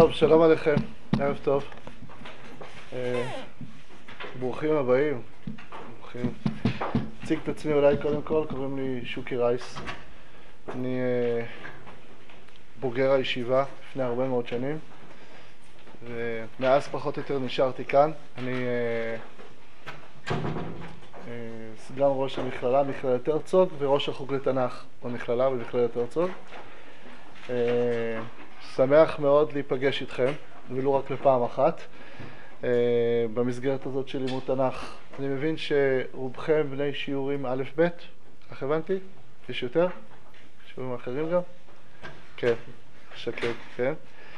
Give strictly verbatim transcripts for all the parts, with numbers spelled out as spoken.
טוב, שלום עליכם, ערב טוב. ברוכים הבאים. ברוכים. אציג את עצמי אולי קודם כל, קוראים לי שוקי רייס. אני בוגר הישיבה לפני הרבה מאוד שנים, ומאז פחות או יותר נשארתי כאן. אני סגן ראש המכללה, מכללת הרצוג, וראש החוג לתנ"ך במכללה במכללת הרצוג. שמח מאוד להיפגש איתכם, ולא רק לפעם אחת, במסגרת הזאת של לימוד תנ"ך. אני מבין שרובכם בני שיעורים א' ב', איך הבנתי? יש יותר? שיעורים אחרים גם? כן, שקט, כן.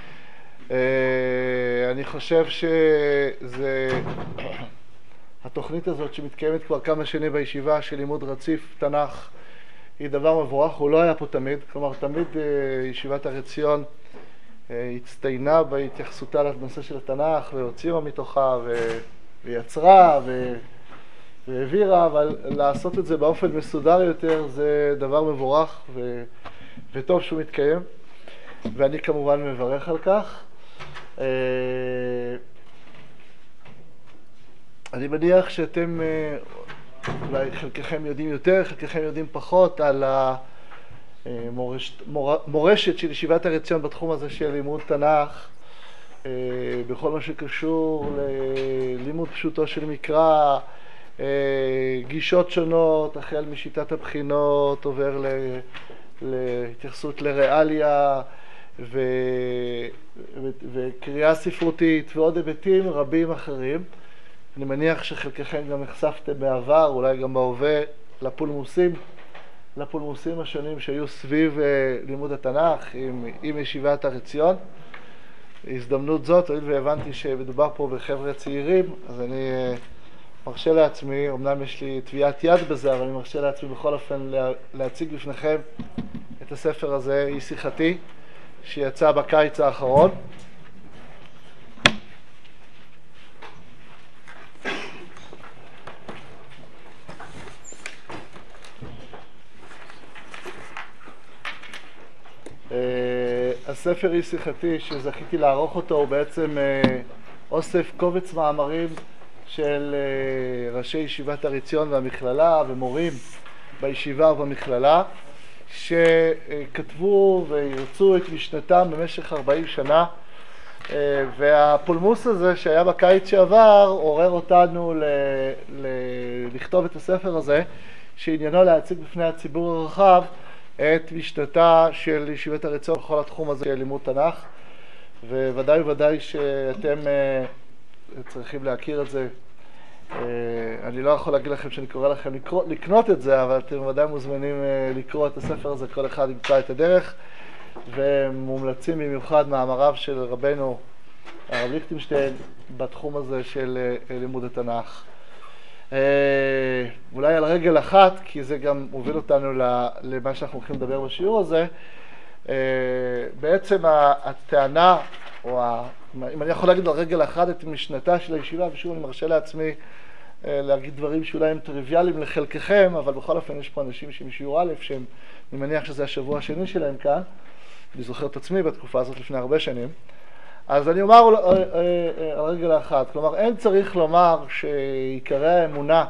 אני חושב שזה, התוכנית הזאת שמתקיימת כבר כמה שנים בישיבה של לימוד רציף תנ"ך, היא דבר מבורך. הוא לא היה פה תמיד, כלומר תמיד ישיבת הר עציון הצטיינה בהתייחסותה לנושא של התנ"ך, והוציאה מתוכה ויצרה והעבירה, אבל לעשות את זה באופן מסודר יותר זה דבר מבורך ו... וטוב שהוא מתקיים, ואני כמובן מברך על כך. אני מניח שאתם, אולי חלקכם יודעים יותר, חלקכם יודעים פחות, על המורשת של ישיבת הר עציון בתחום הזה של לימוד תנ"ך, בכל מה שקשור ללימוד פשוטו של מקרא, גישות שונות, החל משיטת הבחינות, עובר להתייחסות לריאליה ו... וקריאה ספרותית ועוד היבטים רבים אחרים. אני מניח שחלקכם גם נחשפתם בעבר, אולי גם בהווה, לפולמוסים, לפולמוסים השונים שהיו סביב לימוד התנ"ך עם, עם ישיבת הר עציון. הזדמנות זאת, הואיל והבנתי שמדובר פה בחבר'ה צעירים, אז אני מרשה לעצמי, אמנם יש לי טביעת יד בזה, אבל אני מרשה לעצמי בכל אופן להציג בפניכם את הספר הזה, היא שיחתי, שיצא בקיץ האחרון. הספר היא שיחתי שזכיתי לערוך אותו, הוא בעצם אוסף קובץ מאמרים של ראשי ישיבת הר עציון והמכללה ומורים בישיבה ובמכללה, שכתבו וירצו את משנתם במשך ארבעים שנה, והפולמוס הזה שהיה בקיץ שעבר עורר אותנו ל- ל- לכתוב את הספר הזה, שעניינו להציג בפני הציבור הרחב את משנתה של ישיבת הר עציון בכל התחום הזה של לימוד תנ"ך, וודאי וודאי שאתם uh, צריכים להכיר את זה. Uh, אני לא יכול להגיד לכם שאני קורא לכם לקרוא, לקנות את זה, אבל אתם ודאי מוזמנים uh, לקרוא את הספר הזה, כל אחד ימצא את הדרך, ומומלצים במיוחד מאמריו של רבנו הרב ליכטנשטיין בתחום הזה של uh, לימוד התנ"ך. Uh, אולי על רגל אחת, כי זה גם מוביל אותנו למה שאנחנו הולכים לדבר בשיעור הזה. uh, בעצם הטענה, או ה, אם אני יכול להגיד על רגל אחת את משנתה של הישיבה, ושוב אני מרשה לעצמי uh, להגיד דברים שאולי הם טריוויאליים לחלקכם, אבל בכל אופן יש פה אנשים שמשיעור א', שהם, אני מניח שזה השבוע השני שלהם כאן, אני זוכר את עצמי בתקופה הזאת לפני הרבה שנים. אז אני אומר על רגל האחת, כלומר אין צריך לומר שעיקרי האמונה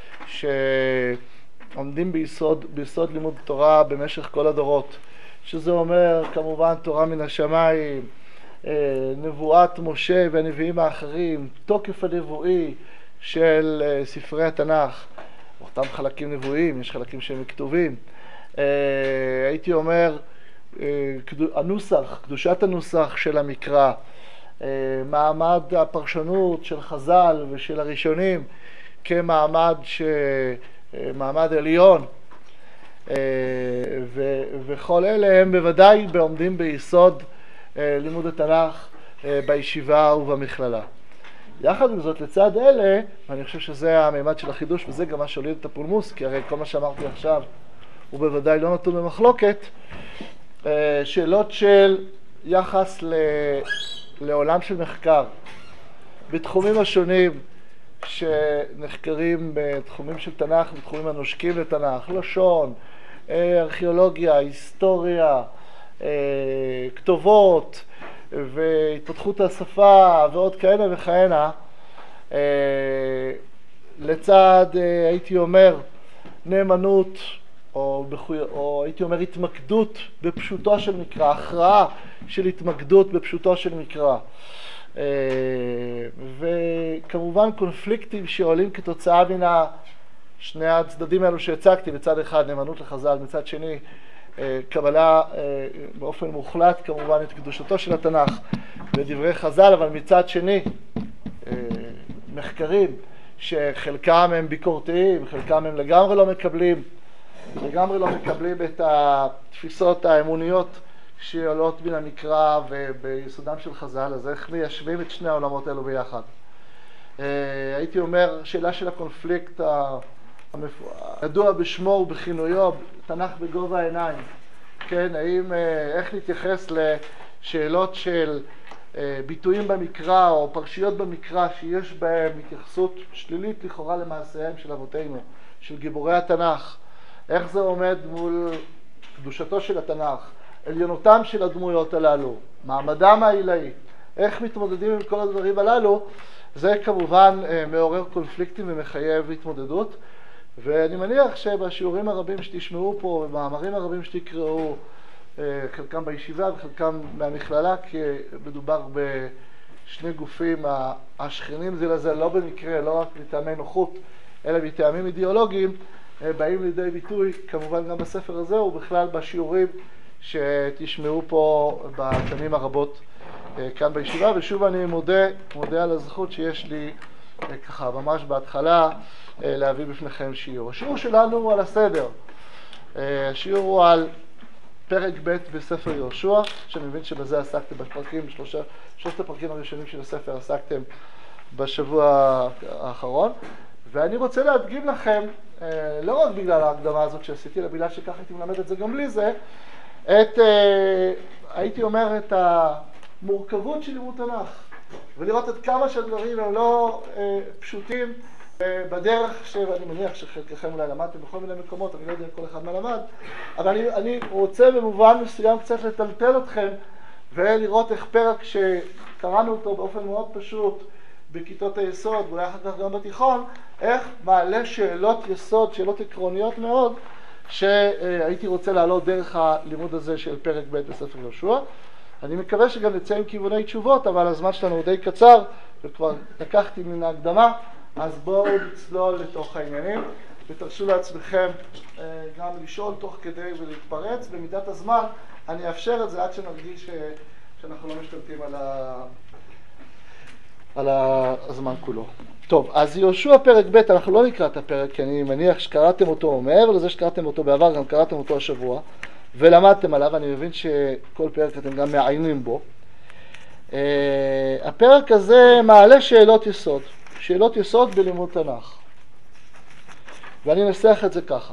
שעומדים ביסוד, ביסוד לימוד תורה במשך כל הדורות, שזה אומר כמובן תורה מן השמיים, נבואת משה והנביאים האחרים, תוקף הנבואי של ספרי התנ"ך, אותם חלקים נבואיים, יש חלקים שהם כתובים, הייתי אומר הנוסח, קדושת הנוסח של המקרא, מעמד הפרשנות של חז"ל ושל הראשונים כמעמד ש... מעמד עליון, ו... וכל אלה הם בוודאי עומדים ביסוד לימוד התנ"ך בישיבה ובמכללה. יחד עם זאת, לצד אלה, ואני חושב שזה הממד של החידוש, וזה גם מה שהוליד את הפולמוס, כי הרי כל מה שאמרתי עכשיו הוא בוודאי לא נתון במחלוקת, שאלות של יחס ל... לעולם של מחקר בתחומים השונים שנחקרים בתחומים של תנ"ך, בתחומים הנושקים לתנ"ך, לשון, ארכיאולוגיה, היסטוריה, כתובות, והתפתחות השפה ועוד כהנה וכהנה, לצד, הייתי אומר, נאמנות, או, בחוי... או הייתי אומר התמקדות בפשוטו של מקרא, הכרעה של התמקדות בפשוטו של מקרא. וכמובן קונפליקטים שעולים כתוצאה מן שני הצדדים האלו שהצגתי, בצד אחד נאמנות לחז"ל, מצד שני קבלה באופן מוחלט כמובן את קדושתו של התנ"ך ודברי חז"ל, אבל מצד שני מחקרים שחלקם הם ביקורתיים, חלקם הם לגמרי לא מקבלים, לגמרי לא מקבלים את התפיסות האמוניות שעולות מן המקרא וביסודם של חז"ל. אז איך מיישבים את שני העולמות האלו ביחד? הייתי אומר, שאלה של הקונפליקט הידוע בשמו ובכינויו, תנ"ך בגובה העיניים. כן, האם, איך להתייחס לשאלות של ביטויים במקרא או פרשיות במקרא שיש בהם התייחסות שלילית לכאורה למעשיהם של אבותינו, של גיבורי התנ"ך. איך זה עומד מול קדושתו של התנ"ך, עליונותם של הדמויות הללו, מעמדם העילאי, איך מתמודדים עם כל הדברים הללו? זה כמובן מעורר קונפליקטים ומחייב התמודדות, ואני מניח שבשיעורים הרבים שתשמעו פה, במאמרים הרבים שתקראו, חלקם בישיבה וחלקם מהמכללה, כי מדובר בשני גופים השכנים זה לזה, לא במקרה, לא רק מטעמי נוחות, אלא מטעמים אידיאולוגיים, באים לידי ביטוי כמובן גם בספר הזה ובכלל בשיעורים שתשמעו פה בשנים הרבות כאן בישיבה. ושוב אני מודה, מודה על הזכות שיש לי ככה ממש בהתחלה להביא בפניכם שיעור. השיעור שלנו הוא על הסדר. השיעור הוא על פרק ב' בספר יהושע, שאני מבין שבזה עסקתם בפרקים, שלושה, שלושת הפרקים הראשונים של הספר עסקתם בשבוע האחרון. ואני רוצה להדגים לכם, לא רק בגלל ההקדמה הזאת שעשיתי, אלא בגלל שכך הייתי מלמד את זה גם בלי זה, את, הייתי אומר, את המורכבות של לימוד תנ"ך, ולראות עד כמה שהדברים הם לא פשוטים בדרך שאני מניח שחלקכם אולי למדתם בכל מיני מקומות, אני לא יודע כל אחד מה למד, אבל אני, אני רוצה במובן מסוים קצת לטלטל אתכם ולראות איך פרק שקראנו אותו באופן מאוד פשוט בכיתות היסוד, ואולי אחר כך גם בתיכון, איך מעלה שאלות יסוד, שאלות עקרוניות מאוד, שהייתי רוצה להעלות דרך הלימוד הזה של פרק ב' בספר יהושע. אני מקווה שגם נצא עם כיווני תשובות, אבל הזמן שלנו די קצר, וכבר לקחתי מן ההקדמה, אז בואו נצלול לתוך העניינים, ותרשו לעצמכם גם לשאול תוך כדי ולהתפרץ. במידת הזמן אני אאפשר את זה עד שנרגיש שאנחנו לא משתלטים על ה... על הזמן כולו. טוב, אז יהושע פרק ב', אנחנו לא נקרא את הפרק, כי אני מניח שקראתם אותו, מעבר לזה שקראתם אותו בעבר, גם קראתם אותו השבוע, ולמדתם עליו, אני מבין שכל פרק אתם גם מעיינים בו. Uh, הפרק הזה מעלה שאלות יסוד, שאלות יסוד בלימוד תנ"ך. ואני אנסח את זה ככה.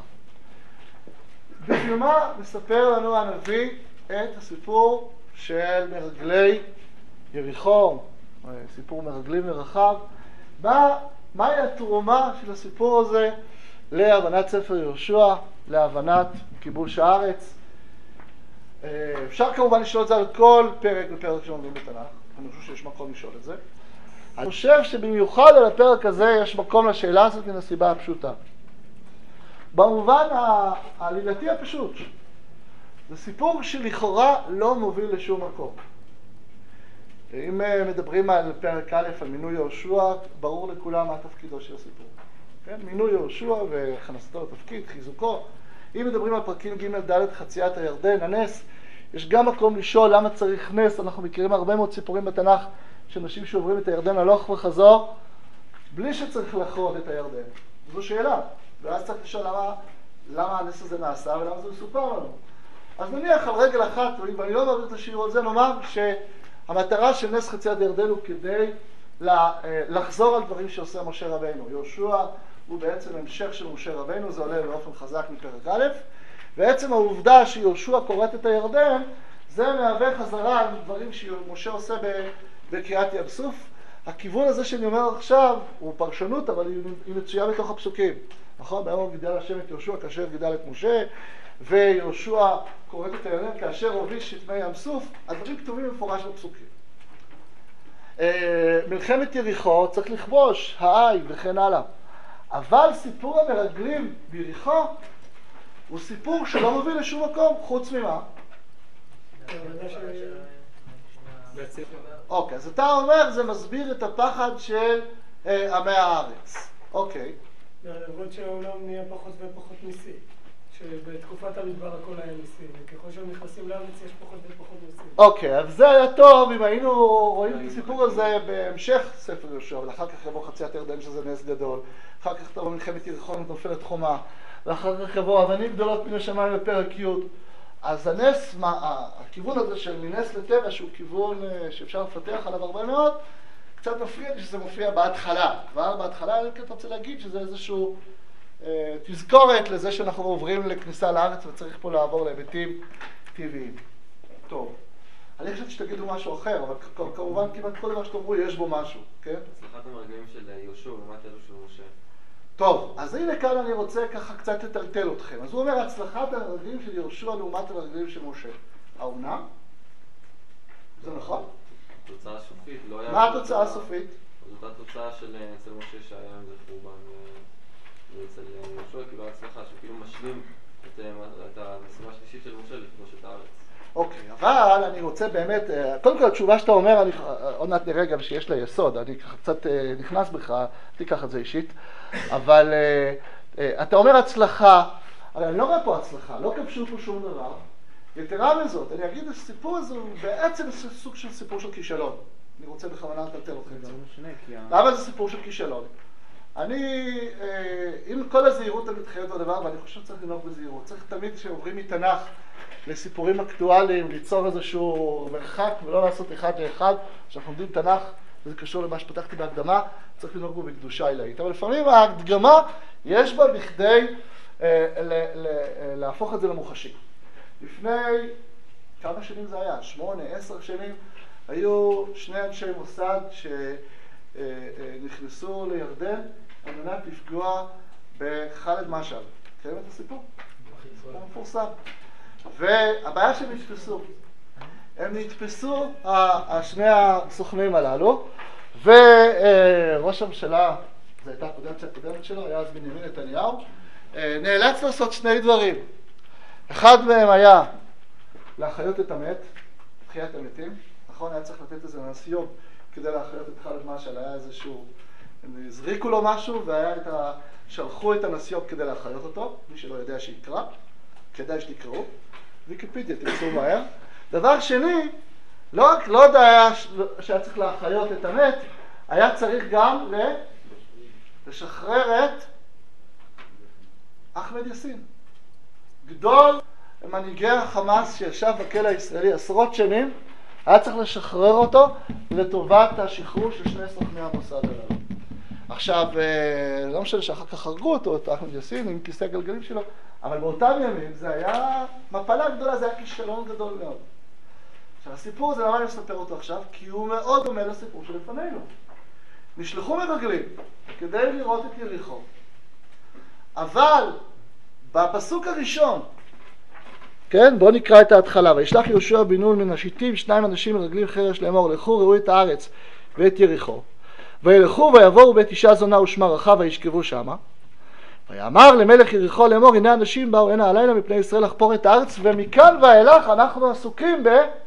בשביל מה מספר לנו הנביא את הסיפור של מרגלי יריחו, סיפור מרגלים לרחב? מה, מהי התרומה של הסיפור הזה להבנת ספר יהושע, להבנת כיבוש הארץ? אפשר כמובן לשאול את זה על כל פרק ופרק שלומדים בתנ"ך, אני חושב שיש מקום לשאול את זה. אני חושב שבמיוחד על הפרק הזה יש מקום לשאלה הזאת מן הסיבה הפשוטה. במובן העלילתי הפשוט, זה סיפור שלכאורה לא מוביל לשום מקום. אם מדברים על פרק א', על מינוי יהושע, ברור לכולם מה תפקידו של הסיפור. כן? מינוי יהושע והכנסתו לתפקיד, חיזוקו. אם מדברים על פרקים ג' ד', חציית הירדן, הנס, יש גם מקום לשאול למה צריך נס. אנחנו מכירים הרבה מאוד סיפורים בתנ"ך של אנשים שעוברים את הירדן הלוך וחזור, בלי שצריך לחרות את הירדן. זו שאלה. ואז צריך לשאול למה, למה הנס הזה נעשה ולמה זה מסופר לנו. אז נניח על רגל אחת, ואני לא מעביר את השיעור הזה, נאמר שהמטרה של נס חציית הירדן הוא כדי לחזור על דברים שעושה משה רבינו. יהושע הוא בעצם המשך של משה רבינו, זה עולה באופן חזק מפרק א', ועצם העובדה שיהושע קוראת את הירדן, זה מהווה חזרה על דברים שמשה עושה בקריאת ים סוף. הכיוון הזה שאני אומר עכשיו הוא פרשנות, אבל היא מצויה בתוך הפסוקים. נכון? ביום גידל השם את יהושע כאשר גידל את משה, ויהושע קוראת את הירדן כאשר הוביש את מי ים סוף, הדברים כתובים במפורש בפסוקים. מלחמת יריחו צריך לכבוש, האי וכן הלאה. אבל סיפור המרגלים ביריחו הוא סיפור שלא מוביל לשום מקום, חוץ ממה? אוקיי, אז אתה אומר, זה מסביר את הפחד של עמי הארץ. אוקיי. למרות שהעולם נהיה פחות ופחות ניסי. שבתקופת המדבר הכל היה ניסי, וככל שהם נכנסים לארץ יש פחות ופחות ניסי. אוקיי, אז זה היה טוב אם היינו רואים את הסיפור הזה בהמשך ספר יהושע, אבל אחר כך יבוא חציית ירדן שזה נס גדול, אחר כך תבוא מלחמת יריחו נופלת חומה, ואחר כך יבוא אבנים גדולות מן השמיים בפרק י'. אז הנס, הכיוון הזה של מנס לטבע, שהוא כיוון שאפשר לפתח עליו הרבה מאוד, קצת מפריע לי שזה מופיע בהתחלה. כבר בהתחלה אני רוצה להגיד שזה איזשהו תזכורת לזה שאנחנו עוברים לכניסה לארץ וצריך פה לעבור להיבטים טבעיים. טוב, אני חושב שתגידו משהו אחר, אבל כמובן כמעט כל מה שתאמרו יש בו משהו, כן? הצלחת המרגלים של יהושע לעומת אלו של משה. טוב, אז הנה כאן אני רוצה ככה קצת לטלטל אתכם. אז הוא אומר, הצלחת המרגלים של יהושע לעומת המרגלים של משה. האומנם? זה נכון? התוצאה הסופית לא היה... מה התוצאה הסופית? זאת התוצאה של אצל משה שהיה עם זה חורבן ואצל יהושע, כאילו הצלחה שכאילו משלים את המשימה השלישית של משה לכבוש את הארץ. אוקיי, אבל אני רוצה באמת, קודם כל התשובה שאתה אומר, אני עוד מעט נראה גם שיש לה יסוד, אני קצת נכנס בך, תיקח את זה אישית, אבל אתה אומר הצלחה, אבל אני לא רואה פה הצלחה, לא כבשו פה שום דבר, יתרה מזאת, אני אגיד, הסיפור הזה הוא בעצם סוג של סיפור של כישלון. אני רוצה בכוונה לטלטל אתכם את זה. למה זה סיפור של כישלון? אני, עם כל הזהירות המתחייבת בדבר, ואני חושב שצריך לנהוג בזהירות, צריך תמיד כשעוברים מתנ"ך לסיפורים אקטואליים, ליצור איזשהו מרחק ולא לעשות אחד לאחד. כשאנחנו לומדים תנ"ך, וזה קשור למה שפתחתי בהקדמה, צריך לנהוג בו בקדושה עילאית. אבל לפעמים ההקדמה יש בה בכדי להפוך את זה למוחשי. לפני כמה שנים זה היה? שמונה, עשר שנים, היו שני אנשי מוסד שנכנסו לירדן על מנת לפגוע בח'אלד משעל. מכירים את הסיפור? הוא מפורסם. והבעיה שהם נתפסו, הם נתפסו, שני הסוכנים הללו, וראש הממשלה, זו הייתה הקודמת הקודמת שלו, היה אז בנימין נתניהו, נאלץ לעשות שני דברים. אחד מהם היה להחיות את המת, תחיית המתים, נכון? היה צריך לתת איזה נסיוב כדי להחיות את ח'אלד משעל, היה איזשהו, הם הזריקו לו משהו והיה את ה... שלחו את הנסיוב כדי להחיות אותו, מי שלא יודע שיקרא, כדאי שתקראו, ויקיפדיה, תמצאו מהר. דבר שני, לא רק, לא יודע היה שהיה צריך להחיות את המת, היה צריך גם לשחרר את אחמד יאסין. גדול מנהיגי החמאס שישב בכלא הישראלי עשרות שנים, היה צריך לשחרר אותו לטובת השחרור של שני סוכני המוסד הללו. עכשיו, לא משנה שאחר כך הרגו אותו, את אחמד יאסין עם כיסא הגלגלים שלו, אבל באותם ימים זה היה מפלה גדולה, זה היה כישלון גדול מאוד. עכשיו, הסיפור הזה, למה אני מספר אותו עכשיו? כי הוא מאוד דומה לסיפור שלפנינו. נשלחו מרגלים כדי לראות את יריחו, אבל בפסוק הראשון, כן, בואו נקרא את ההתחלה. וישלח יהושע בן נון מן השיטים שניים אנשים מרגלים חרש לאמור, לכו ראו את הארץ ואת יריחו. וילכו ויבואו בית אישה זונה ושמה רחב וישכבו שמה. ויאמר למלך יריחו לאמור, הנה אנשים באו הנה הלילה מפני ישראל לחפור את הארץ, ומכאן ואילך אנחנו עסוקים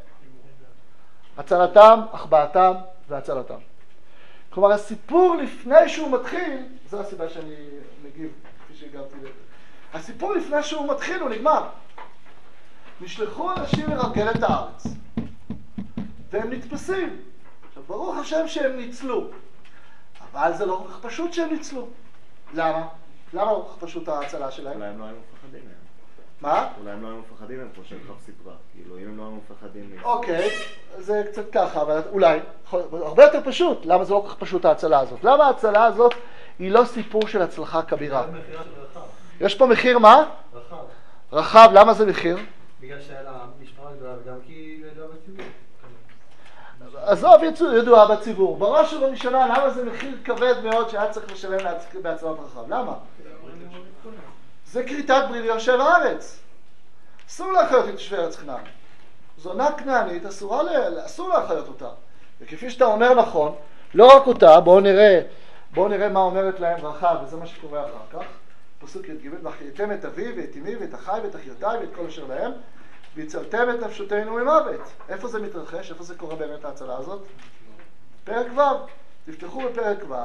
בהצלתם, החבאתם והצלתם. כלומר, הסיפור לפני שהוא מתחיל, זו הסיבה שאני מגיב כפי שהגבתי לזה. הסיפור לפני שהוא מתחיל הוא נגמר. נשלחו אנשים לרגל את הארץ, והם נתפסים. עכשיו, ברוך השם שהם ניצלו, אבל זה לא כל כך פשוט שהם ניצלו. למה? למה לא כל כך פשוט ההצלה שלהם? אולי הם לא היו מפחדים מהם. מה? אולי הם לא היו מפחדים מהם, כמו שרחב סיפרה. כאילו, אם הם לא היו מפחדים מהם. אוקיי, זה קצת ככה, אבל אולי, הרבה יותר פשוט. למה זה לא כל כך פשוט ההצלה הזאת? למה ההצלה הזאת היא לא סיפור של הצלחה כבירה? יש פה מחיר מה? רחב. רחב, למה זה מחיר? בגלל שהיה לה משפחה גדולה וגם כי ידועה בציבור. עזוב, ידועה בציבור. בראש ובראשונה, למה זה מחיר כבד מאוד שהיה צריך לשלם בהצלת רחב? למה? זה כריתת ברית ליושב הארץ. אסור להחיות את תושבי ארץ כנען. זונה כנענית, אסור להחיות אותה. וכפי שאתה אומר נכון, לא רק אותה, בואו נראה, בואו נראה מה אומרת להם ברכה, וזה מה שקורה אחר כך. פסוק י"ג, והחייתם את אבי ואת אמי ואת אחי ואת אחיותיי ואת כל אשר להם, והצלתם את נפשותינו ממוות. איפה זה מתרחש? איפה זה קורה באמת ההצלה הזאת? פרק ו', תפתחו בפרק ו',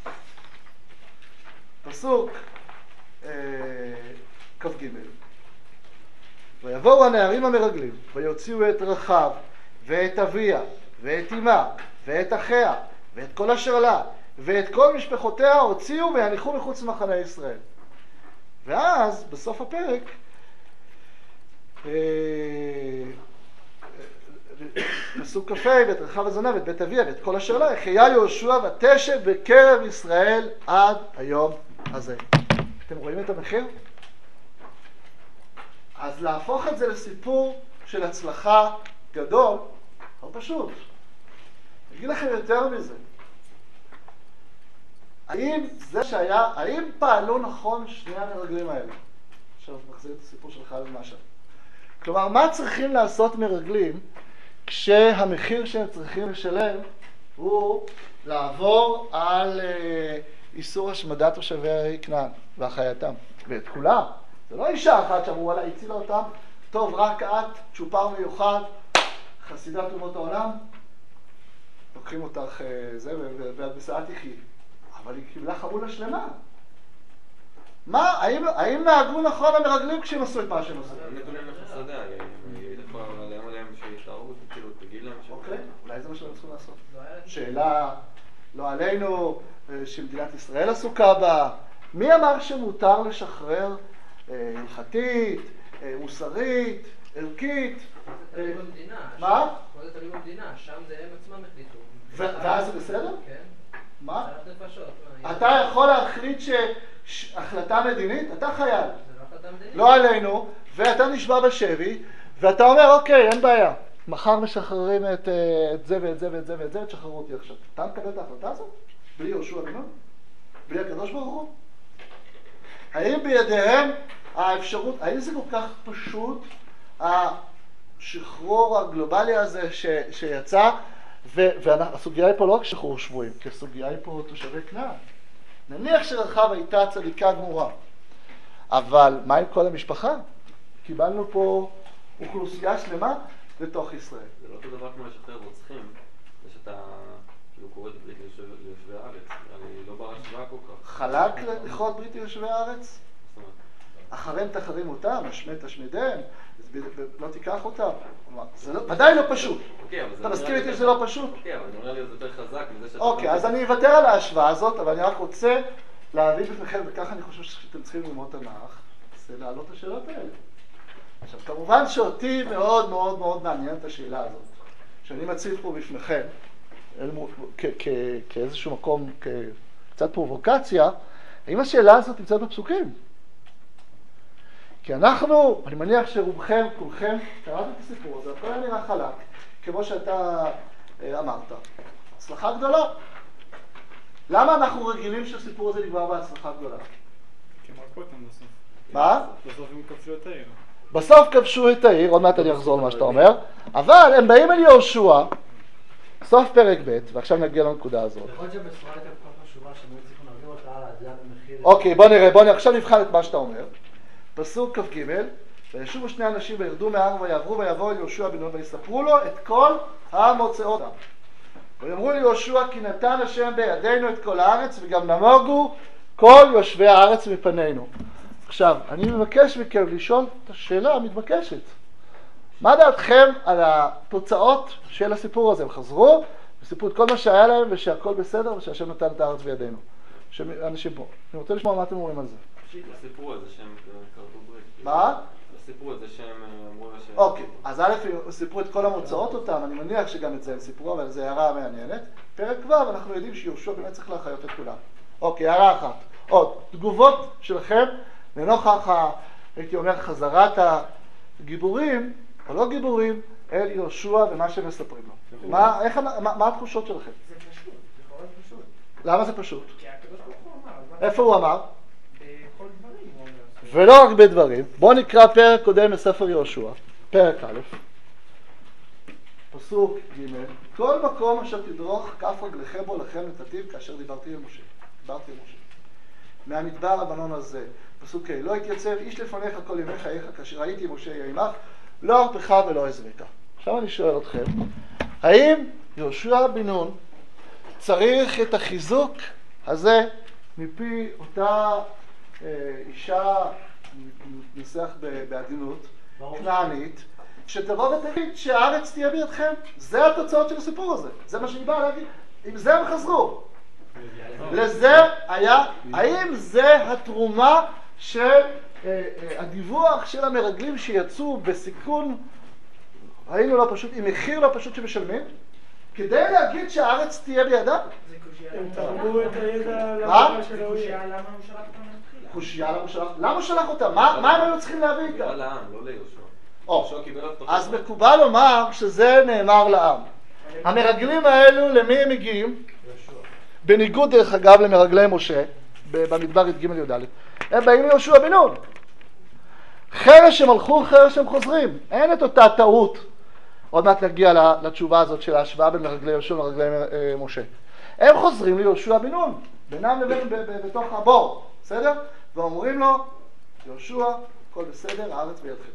פסוק אה, כ"ג. ויבואו הנערים המרגלים, ויוציאו את רחב, ואת אביה, ואת אמה, ואת אחיה, ואת כל אשר לה, ואת כל משפחותיה הוציאו ויניחו מחוץ למחנה ישראל. ואז, בסוף הפרק, פסוק כ"ה, ואת רחב הזונה, ואת בית אביה, ואת כל אשר לה, חיה יהושע ותשב בקרב ישראל עד היום הזה. אתם רואים את המחיר? אז להפוך את זה לסיפור של הצלחה גדול, לא פשוט. אני אגיד לכם יותר מזה. האם זה שהיה, האם פעלו נכון שני המרגלים האלה? עכשיו נחזיר את הסיפור של חייל ומשל. כלומר, מה צריכים לעשות מרגלים כשהמחיר שהם צריכים לשלם הוא לעבור על אה, איסור השמדת תושבי כנען והחייתם, ואת כולם. זה לא אישה אחת שאמרו, וואלה, הצילה אותם, טוב, רק את, צ'ופר מיוחד, חסידת אומות העולם, לוקחים אותך זה, ואת בסעה תחי. אבל היא קיבלה חמולה שלמה. מה, האם, האם נהגו נכון המרגלים כשהם עשו את מה שהם עשו? הם נתונים לחסדיה, היא יכולה עליהם עליהם שיתארו, כאילו, תגיד להם ש... אוקיי, אולי זה מה שהם צריכים לעשות. שאלה, לא עלינו, שמדינת ישראל עסוקה בה. מי אמר שמותר לשחרר הלכתית, מוסרית, ערכית? זה תלוי במדינה. מה? זה תלוי במדינה, שם זה הם עצמם החליטו. ואז זה בסדר? כן. מה? זה נפשות. אתה יכול להחליט שהחלטה מדינית? אתה חייל. זה לא החלטה מדינית. לא עלינו, ואתה נשבע בשבי, ואתה אומר, אוקיי, אין בעיה. מחר משחררים את, את זה ואת זה ואת זה ואת זה, תשחררו אותי עכשיו. אתה מקבל את ההחלטה הזאת? בלי יהושע בן נון? בלי הקדוש ברוך הוא? האם בידיהם האפשרות, האם זה כל כך פשוט, השחרור הגלובלי הזה ש, שיצא, ו, והסוגיה היא פה לא רק שחרור שבויים, כי הסוגיה היא פה תושבי כנען. נניח שרחב הייתה צדיקה גמורה, אבל מה עם כל המשפחה? קיבלנו פה אוכלוסייה שלמה לתוך ישראל. זה לא אותו דבר כמו לשחרר רוצחים, זה שאתה כאילו קורא את ברית ליושבי הארץ, אני לא בר השוואה כל כך. חלק לכרות ברית ליושבי הארץ? אחריהם תחרים אותם, השמד תשמדם, לא תיקח אותם. זה ודאי לא פשוט. אתה מסכים איתי שזה לא פשוט? אוקיי, אבל אני אומר לי זה יותר חזק מזה שאתה... אוקיי, אז אני אוותר על ההשוואה הזאת, אבל אני רק רוצה להביא בפניכם, וככה אני חושב שאתם צריכים ללמוד תנ"ך, זה להעלות את השאלות האלה. עכשיו, כמובן שאותי מאוד מאוד מאוד מעניינת השאלה הזאת, שאני מציב פה בפניכם, כאיזשהו מקום, קצת פרובוקציה, האם השאלה הזאת נמצאת בפסוקים? כי אנחנו, אני מניח שרובכם, כולכם, קראתם את הסיפור הזה, הכל היה נראה חלק, כמו שאתה אמרת. הצלחה גדולה. למה אנחנו רגילים שהסיפור הזה נגמר בהצלחה גדולה? כי הם הרגו אותם בסוף. מה? בסוף הם כבשו את העיר. בסוף כבשו את העיר, עוד מעט אני אחזור למה שאתה אומר, אבל הם באים אל יהושע, סוף פרק ב', ועכשיו נגיע לנקודה הזאת. יכול להיות שבשורה הייתה כל כך חשובה שבאמת צריכים להעביר אותה הלאה, זה היה במחיר... אוקיי, בוא נראה, בוא נראה, עכשיו נבחן את מה שאתה אומר. פסוק כ"ג, וישובו שני אנשים וירדו מההר ויעברו ויבואו אל יהושע בן נון ויספרו לו את כל המוצאות. ויאמרו ליהושע כי נתן השם בידינו את כל הארץ וגם נמוגו כל יושבי הארץ מפנינו. עכשיו, אני מבקש מכם לשאול את השאלה המתבקשת. מה דעתכם על התוצאות של הסיפור הזה? הם חזרו וסיפרו את כל מה שהיה להם ושהכל בסדר ושהשם נתן את הארץ בידינו. אנשים פה. אני רוצה לשמוע מה אתם אומרים על זה. סיפרו את זה שהם קרתו ברית. מה? סיפרו את זה שהם אמרו לה שהם... אוקיי, אז א' סיפרו את כל המוצאות אותם, אני מניח שגם את זה הם סיפרו, אבל זו הערה מעניינת. פרק ו' אנחנו יודעים שיהושע באמת צריך להחיות את כולם. אוקיי, הערה אחת. עוד, תגובות שלכם לנוכח, הייתי אומר, חזרת הגיבורים, או לא גיבורים, אל יהושע ומה שהם מספרים לו. מה, איך, מה, מה התחושות שלכם? זה פשוט, זה מאוד פשוט. למה זה פשוט? כי הקדוש ברוך הוא אמר. איפה הוא אמר? בכל דברים הוא אומר. ולא רק בדברים. בואו נקרא פרק קודם מספר יהושע, פרק א', פסוק ג' כל מקום אשר תדרוך כף רגליכם בו לכם נתתיו כאשר דיברתי אל משה. דיברתי אל משה. מהמדבר הלבנון הזה, פסוק ה' לא התייצב איש לפניך כל ימי חייך כאשר הייתי משה יהיה עמך, לא ארפך ולא אעזבך. עכשיו אני שואל אתכם, האם יהושע בן נון צריך את החיזוק הזה מפי אותה אה, אישה, ניסח בעדינות, כנענית, שתבוא ותגיד שהארץ תהיה בידכם? זה התוצאות של הסיפור הזה. זה מה שאני בא להגיד. עם זה הם חזרו. לזה היה, האם זה התרומה של אה, אה, הדיווח של המרגלים שיצאו בסיכון, ראינו לא פשוט, עם מחיר לא פשוט שמשלמים, כדי להגיד שהארץ תהיה בידה? הם תרמו את הידע מה? למורה של האויב. למה הוא שלח אותם להתחילה? חושייה למה הוא שלח? למה הוא שלח אותם? מה מה הם היו צריכים להביא הוא איתם? לעם, לא ליהושע. או, יהושע קיבל הבטחה. אז מקובל לומר שזה נאמר לעם. המרגלים האלו, למי הם מגיעים? בניגוד דרך אגב למרגלי משה, במדבר י"ג י"ד, הם באים ליהושע בן נון. חרש הם הלכו, חרש הם חוזרים. אין את אותה טעות. עוד מעט נגיע לתשובה הזאת של ההשוואה בין מרגלי יהושע ומרגלי משה. הם חוזרים ליהושע בן נון, בינם לבין בתוך הבור, בסדר? ואומרים לו, יהושע, הכל בסדר, הארץ בידכם.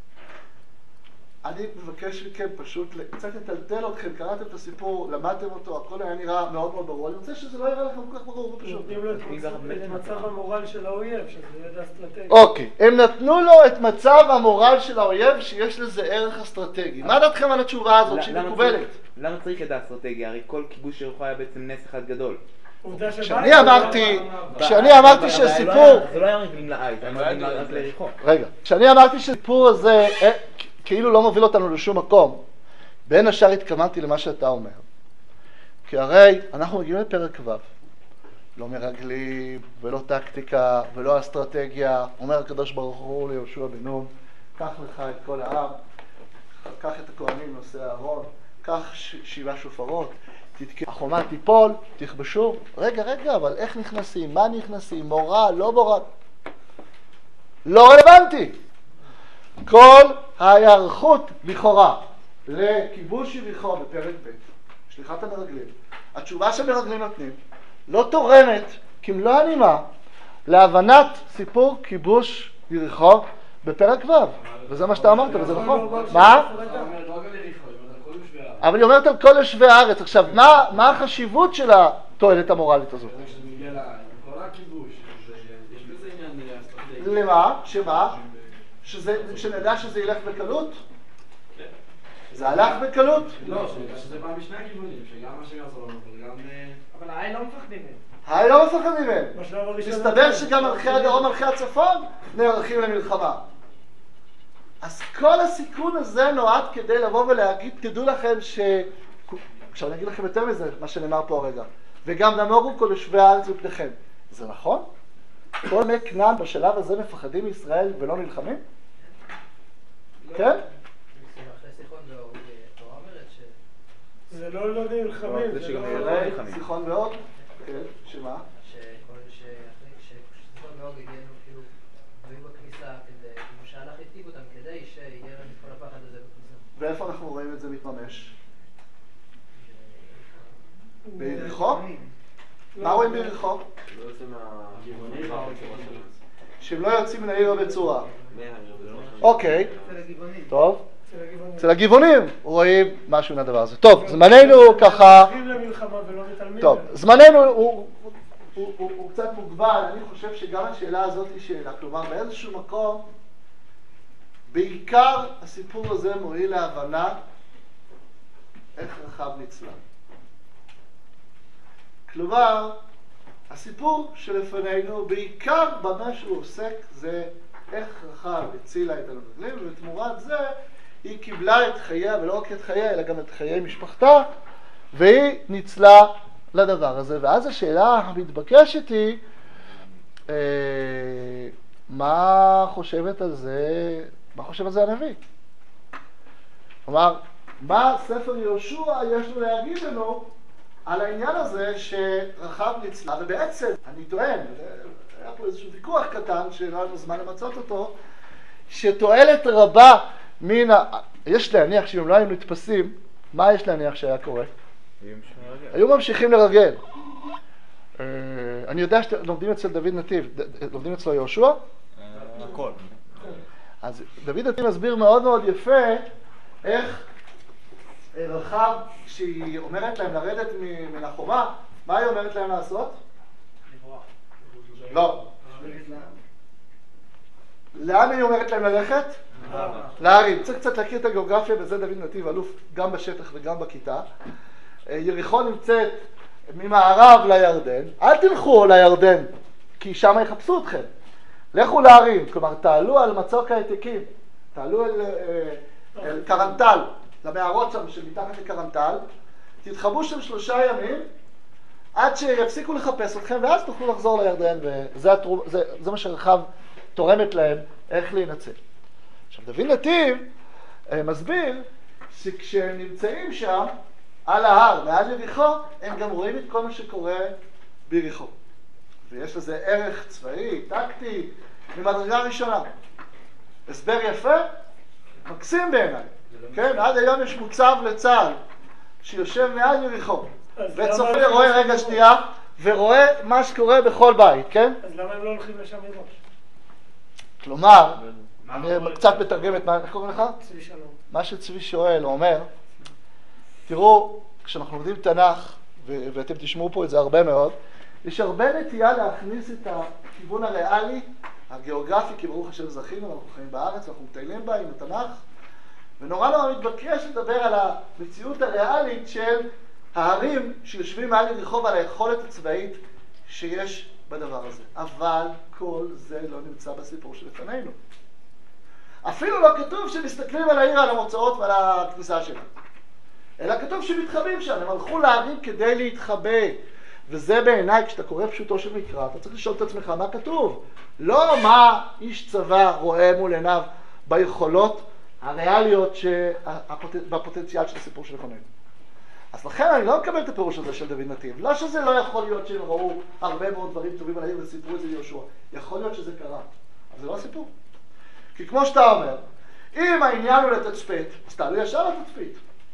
אני מבקש מכם פשוט קצת לטלטל אתכם, קראתם את הסיפור, למדתם אותו, הכל היה נראה מאוד מאוד ברור. אני רוצה שזה לא יראה לכם כל כך ברור ופשוט. נותנים לו את מצב המורל של האויב, שזה ידע אסטרטגי. אוקיי, הם נתנו לו את מצב המורל של האויב שיש לזה ערך אסטרטגי. מה דעתכם על התשובה הזאת שהיא מקובלת? למה צריך ידע אסטרטגי? הרי כל כיבוש יריחו היה בעצם נס אחד גדול. כשאני אמרתי, כשאני אמרתי שסיפור... זה לא היה רגלים לעי, זה היה רגלים רק ליריחו. רגע, כשאני אמרתי שסיפור הזה כאילו לא מוביל אותנו לשום מקום, בין השאר התכוונתי למה שאתה אומר. כי הרי אנחנו מגיעים לפרק ו', לא מרגלים ולא טקטיקה ולא אסטרטגיה. אומר הקדוש ברוך הוא ליהושע בן נון, קח לך את כל העם, קח את הכהנים נושאי הארון, קח שבעה שופרות, החומה תיפול, תכבשו. רגע, רגע, אבל איך נכנסים? מה נכנסים? מורל, לא מורל? לא רלוונטי. כל ההיערכות לכאורה לכיבוש יריחו בפרק ב', שליחת המרגלים, התשובה שהמרגלים נותנים לא תורמת כמלוא הנימה להבנת סיפור כיבוש יריחו בפרק ו', וזה מה שאתה אמרת, וזה נכון. מה? אבל היא אומרת על כל יושבי הארץ. עכשיו, מה, מה החשיבות של התועלת המורלית הזאת? למה? שמה? שזה, שנדע שזה ילך בקלות? זה הלך בקלות? לא, שזה בא משני הכיוונים, שגם מה שיעזור לנו, וגם... אבל העין לא מפחדים מהם. העין לא מפחדים מהם. מסתבר שגם מלכי הדרום, מלכי הצפון, נערכים למלחמה. אז כל הסיכון הזה נועד כדי לבוא ולהגיד, תדעו לכם ש... עכשיו אני אגיד לכם יותר מזה, מה שנאמר פה הרגע. וגם נמוגו כל יושבי הארץ מפניכם. זה נכון? כל מי כנען בשלב הזה מפחדים מישראל ולא נלחמים? כן? אחרי שיחון ואור, התורה אומרת ש... זה לא לא נלחמים, זה שגם לא... לא נלחמים. שיחון ואור? כן, שמה? שכל שיחון ואור הגיענו כאילו, היו בכניסה כדי, כמו שהלך היטיב אותם, כדי שיהיה להם את כל הפחד הזה בכניסה. ואיפה אנחנו רואים את זה מתממש? ביריחו? מה רואים ביריחו? לא יוצאים מה... שהם לא יוצאים מן העיר הבצורה. מהעיר. אוקיי, טוב. אצל הגבעונים רואים משהו מן הדבר הזה. טוב, זמננו ככה... טוב, זמננו הוא... הוא, הוא, הוא קצת מוגבל. אני חושב שגם השאלה הזאת היא שאלה. כלומר, באיזשהו מקום, בעיקר הסיפור הזה מועיל להבנה איך רחב ניצלה. כלומר, הסיפור שלפנינו, בעיקר במה שהוא עוסק, זה איך רחב הצילה את המרגלים, ובתמורת זה היא קיבלה את חייה, ולא רק את חייה, אלא גם את חיי משפחתה, והיא ניצלה לדבר הזה. ואז השאלה המתבקשת היא, אה, מה חושבת על זה, מה חושב על זה הנביא? כלומר, מה ספר יהושע יש לו להגיד לנו על העניין הזה שרחב ניצלה, ובעצם, אני טוען, היה פה איזשהו ויכוח קטן שלא היה לנו זמן למצות אותו, שתועלת רבה מן ה... יש להניח שאם לא היינו נתפסים, מה יש להניח שהיה קורה? היו ממשיכים לרגל. אני יודע שאתם לומדים אצל דוד נתיב, לומדים אצלו יהושע? הכל. אז דוד נתיב מסביר מאוד מאוד יפה איך רחב, כשהיא אומרת להם לרדת מן החומה, מה היא אומרת להם לעשות? לברוח. לא. לאן היא אומרת להם ללכת? להרים. צריך קצת להכיר את הגיאוגרפיה, וזה דוד נתיב אלוף גם בשטח וגם בכיתה. יריחו נמצאת ממערב לירדן, אל תלכו לירדן, כי שם יחפשו אתכם. לכו להרים, כלומר תעלו על מצוק העתיקים, תעלו אל, אל קרנטל, למערות שם שמתחת לקרנטל, תתחבאו שם שלושה ימים, עד שיפסיקו לחפש אתכם, ואז תוכלו לחזור לירדן, וזה התרום, זה, זה מה שרחב תורמת להם, איך להינצל. עכשיו, דוד נתיב מסביר שכשהם נמצאים שם, על ההר, מעל יריחו, הם גם רואים את כל מה שקורה ביריחו. ויש לזה ערך צבאי, טקטי, ממדרגה ראשונה. הסבר יפה, מקסים בעיניי. כן, עד היום יש מוצב לצה"ל, שיושב מעל יריחו, וצופה, רואה רגע שנייה, ורואה מה שקורה בכל בית, כן? אז למה הם לא הולכים לשם מראש? כלומר, אני קצת מתרגם את מה, איך קוראים לך? צבי שלום. מה שצבי שואל, הוא אומר, תראו, כשאנחנו לומדים תנ"ך, ו- ואתם תשמעו פה את זה הרבה מאוד, יש הרבה נטייה להכניס את הכיוון הריאלי, הגיאוגרפי, כי ברוך השם זכינו, אנחנו חיים בארץ, אנחנו מטיילים בה עם התנ"ך, ונורא נורא מתבקש לדבר על המציאות הריאלית של ההרים שיושבים מעל יריחו ועל היכולת הצבאית שיש בדבר הזה. אבל כל זה לא נמצא בסיפור שלפנינו. אפילו לא כתוב שמסתכלים על העיר, על המוצאות ועל הכניסה שלה. אלא כתוב שמתחבאים שם, הם הלכו להרים כדי להתחבא. וזה בעיניי, כשאתה קורא פשוטו של מקרא, אתה צריך לשאול את עצמך מה כתוב. לא מה איש צבא רואה מול עיניו ביכולות הריאליות בפוטנציאל של הסיפור שלפנינו. אז לכן אני לא מקבל את הפירוש הזה של דוד נתיב. לא שזה לא יכול להיות שהם ראו הרבה מאוד דברים טובים על העיר וסיפרו את זה ליהושע. יכול להיות שזה קרה, אבל זה לא הסיפור. כי כמו שאתה אומר, אם העניין הוא לתצפית, אז תעלו ישר לתצפית.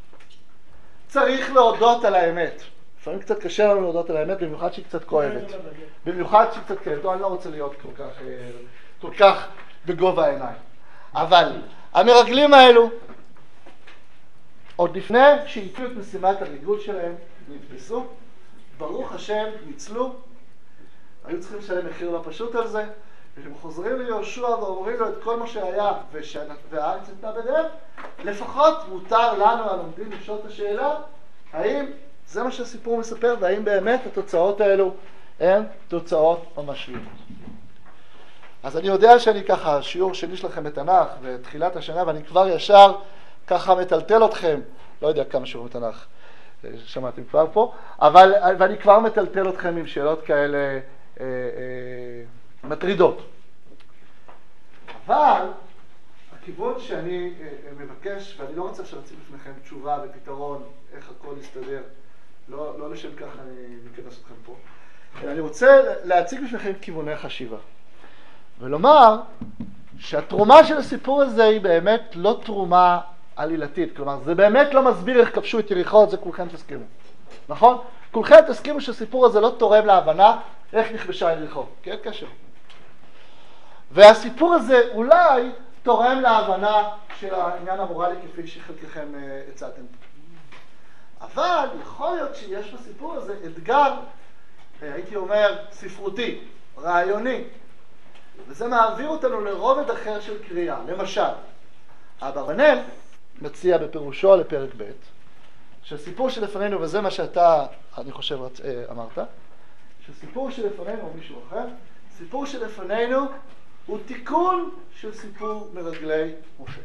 צריך להודות על האמת. לפעמים קצת קשה לנו להודות על האמת, במיוחד שהיא קצת כואבת. במיוחד שהיא קצת כואבת. אני לא רוצה להיות כל כך, כל כך בגובה העיניים. אבל המרגלים האלו, עוד לפני שהתחילו את משימת הריגול שלהם, נתפסו, ברוך השם, ניצלו, היו צריכים לשלם מחיר לא פשוט על זה, והם חוזרים ליהושע ואומרים לו את כל מה שהיה, והארץ הייתה בדרך, לפחות מותר לנו הלומדים לשאול את השאלה, האם זה מה שהסיפור מספר, והאם באמת התוצאות האלו הן תוצאות ממשיות. אז אני יודע שאני ככה, שיעור שני שלכם בתנ"ך, ותחילת השנה, ואני כבר ישר ככה מטלטל אתכם, לא יודע כמה שיעור בתנ"ך, שמעתם כבר פה, אבל ואני כבר מטלטל אתכם עם שאלות כאלה אה, אה, מטרידות. אבל הכיוון שאני אה, מבקש, ואני לא רוצה שרציתי לפניכם תשובה ופתרון, איך הכל יסתדר, לא, לא לשם כך אני מכנס אתכם פה, אלא אני רוצה להציג בפניכם כיווני חשיבה. ולומר שהתרומה של הסיפור הזה היא באמת לא תרומה עלילתית. כלומר, זה באמת לא מסביר איך כבשו את יריחו, זה כולכם תסכימו. נכון? כולכם תסכימו שהסיפור הזה לא תורם להבנה איך נכבשה יריחו. כי אין קשר. והסיפור הזה אולי תורם להבנה של העניין המורלי כפי שחלקכם הצעתם. אבל יכול להיות שיש בסיפור הזה אתגר, הייתי אומר, ספרותי, רעיוני. וזה מעביר אותנו לרובד אחר של קריאה. למשל, אברבנאל מציע בפירושו לפרק ב' שהסיפור שלפנינו, וזה מה שאתה, אני חושב, אמרת, שסיפור שלפנינו, או מישהו אחר, סיפור שלפנינו הוא תיקון של סיפור מרגלי משה.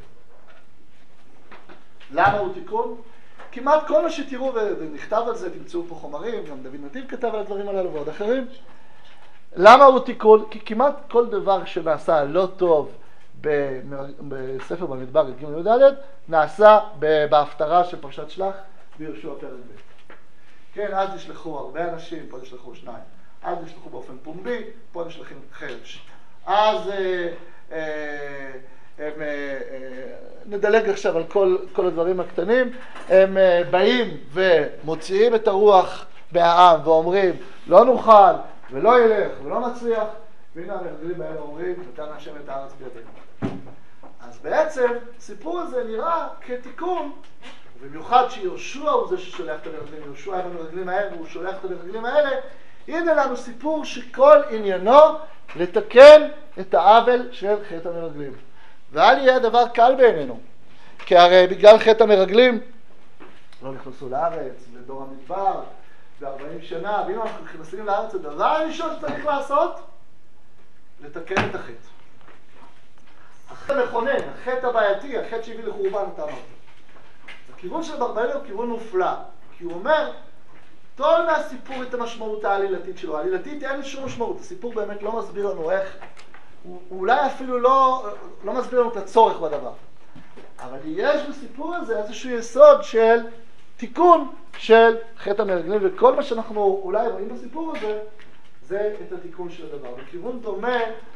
למה הוא תיקון? כמעט כל מה שתראו, ונכתב על זה, תמצאו פה חומרים, גם דוד נתיב כתב על הדברים הללו ועוד אחרים. למה הוא תיקון? כי כמעט כל דבר שנעשה לא טוב בספר במדבר, ג' י"ד, נעשה בהפטרה של פרשת שלח ביהושע פרק ב'. כן, אז נשלחו הרבה אנשים, פה נשלחו שניים. אז נשלחו באופן פומבי, פה נשלחים חרש. אז אה, אה, הם אה, נדלג עכשיו על כל, כל הדברים הקטנים. הם באים ומוציאים את הרוח מהעם ואומרים, לא נוכל ולא ילך ולא נצליח, והנה המרגלים האלה אומרים, נתן השם את הארץ בידינו. אז בעצם סיפור הזה נראה כתיקון, ובמיוחד שיהושע הוא זה ששולח את המרגלים, יהושע עם המרגלים האלה והוא שולח את המרגלים האלה, הנה לנו סיפור שכל עניינו לתקן את העוול של חטא המרגלים. ואל יהיה דבר קל בעינינו, כי הרי בגלל חטא המרגלים לא נכנסו לארץ, לדור המדבר, ב-ארבעים שנה, ואם אנחנו נכנסים לארץ, הדבר הראשון שצריך לעשות, לתקן את החטא. החטא המכונן, החטא הבעייתי, החטא שהביא לחורבן, אתה אמרת. הכיוון של ברבאלי הוא כיוון מופלא, כי הוא אומר, טול מהסיפור את המשמעות העלילתית שלו. העלילתית אין שום משמעות, הסיפור באמת לא מסביר לנו איך, הוא אולי אפילו לא, לא מסביר לנו את הצורך בדבר. אבל יש בסיפור הזה איזשהו יסוד של תיקון של חטא המרגלים, וכל מה שאנחנו אולי רואים בסיפור הזה, זה את התיקון של הדבר. בכיוון דומה,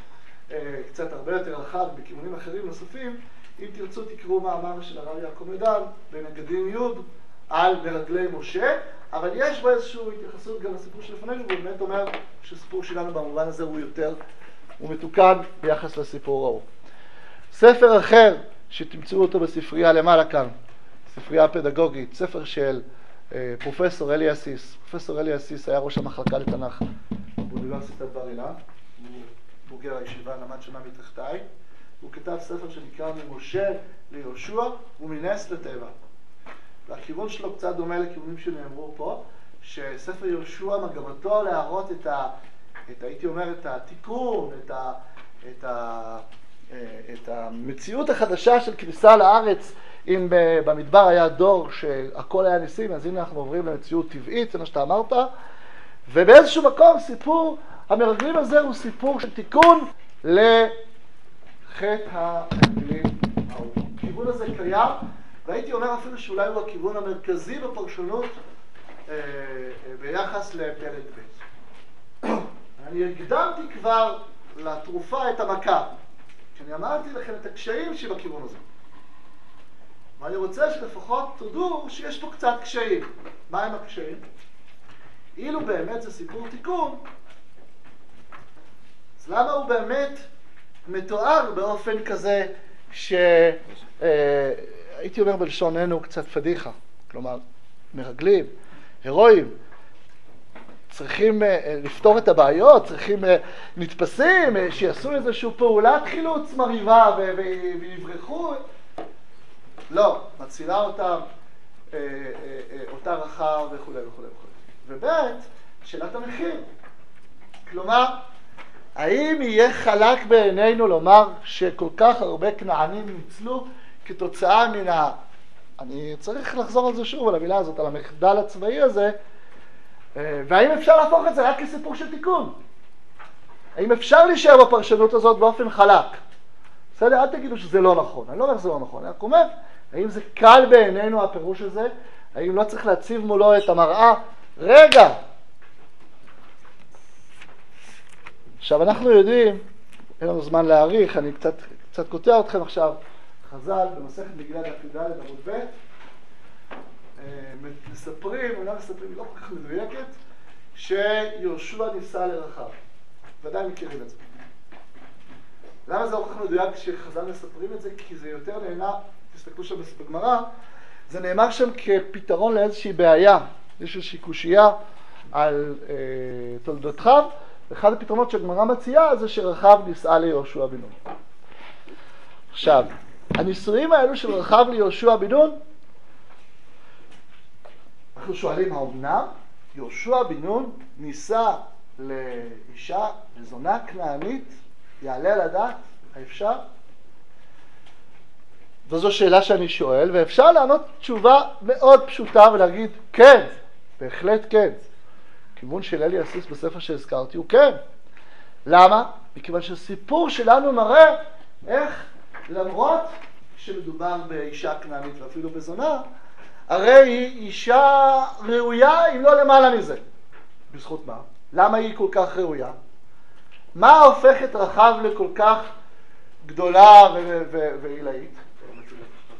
קצת הרבה יותר רחב, בכיוונים אחרים נוספים, אם תרצו תקראו מאמר של הרב יעקב מדן, בנגדים י' על מרגלי משה, אבל יש בו איזושהי התייחסות גם לסיפור שלפנינו, והוא באמת אומר שהסיפור שלנו במובן הזה הוא יותר, הוא מתוקן ביחס לסיפור ההוא. ספר אחר שתמצאו אותו בספרייה למעלה כאן, ספרייה פדגוגית, ספר של אה, פרופסור אלי אסיס. פרופסור אלי אסיס היה ראש המחלקה לתנ"ך באוניברסיטת בר אילן, הוא בוגר הישיבה, למד שנה מתחתיי. הוא כתב ספר שנקרא ממשה ליהושע ומנס לטבע. והכיוון שלו קצת דומה לכיוונים שנאמרו פה, שספר יהושע מגמתו להראות את ה... את, הייתי אומר, את התיקון, את ה... את ה... את המציאות החדשה של כניסה לארץ. אם במדבר היה דור שהכל היה ניסים, אז הנה אנחנו עוברים למציאות טבעית, זה מה שאתה אמרת. ובאיזשהו מקום סיפור המרגלים הזה הוא סיפור של תיקון לחטא המרגלים. הכיוון הזה קיים, והייתי אומר אפילו שאולי הוא הכיוון המרכזי בפרשנות אה, ביחס לפרק ב'. אני הקדמתי כבר לתרופה את המכה, כי אני אמרתי לכם את הקשיים שבכיוון הזה. ואני רוצה שלפחות תודעו שיש פה קצת קשיים. מה הם הקשיים? אילו באמת זה סיפור תיקון, אז למה הוא באמת מתואר באופן כזה שהייתי אה, אומר בלשוננו קצת פדיחה? כלומר, מרגלים, הירואים, צריכים אה, לפתור את הבעיות, צריכים אה, נתפסים, אה, שיעשו איזושהי פעולת חילוץ מריבה ויברחו. לא, מצילה אותם, אה, אה, אה, אותה רחב וכו' וכו' וכו'. וב' שאלת המחיר. כלומר, האם יהיה חלק בעינינו לומר שכל כך הרבה כנענים ניצלו כתוצאה מן ה... אני צריך לחזור על זה שוב, על המילה הזאת, על המחדל הצבאי הזה, והאם אפשר להפוך את זה רק כסיפור של תיקון? האם אפשר להישאר בפרשנות הזאת באופן חלק? בסדר, אל תגידו שזה לא נכון, אני לא אומר שזה לא נכון, אני רק אומר, האם זה קל בעינינו הפירוש הזה? האם לא צריך להציב מולו את המראה? רגע! עכשיו אנחנו יודעים, אין לנו זמן להאריך, אני קצת, קצת קוטע אתכם עכשיו, חז"ל במסכת מגילה דף י"ד עמוד ב', מספרים, אולי מספרים, היא לא כל כך מדויקת, שיהושע ניסה לרחב. ודאי מכירים את זה. למה זה לא כל כך מדויק שחז"ל מספרים את זה? כי זה יותר נהנה, תסתכלו שם בגמרא, זה נאמר שם כפתרון לאיזושהי בעיה, איזושהי קושייה על אה, תולדותיו, ואחד הפתרונות שהגמרא מציעה זה שרחב נישאה ליהושע בן נון. עכשיו, הנישואים האלו של רחב ליהושע בן נון, אנחנו שואלים, האומנם יהושע בן נון נישא לאישה, לזונה כנענית, יעלה על הדעת? האפשר? וזו שאלה שאני שואל, ואפשר לענות תשובה מאוד פשוטה ולהגיד, כן, בהחלט כן. כיוון של אלי אסיס בספר שהזכרתי הוא כן. למה? מכיוון שהסיפור שלנו מראה איך למרות שמדובר באישה כנענית ואפילו בזונה, הרי היא אישה ראויה אם לא למעלה מזה. בזכות מה? למה היא כל כך ראויה? מה הופך את רחב לכל כך גדולה ועילאית?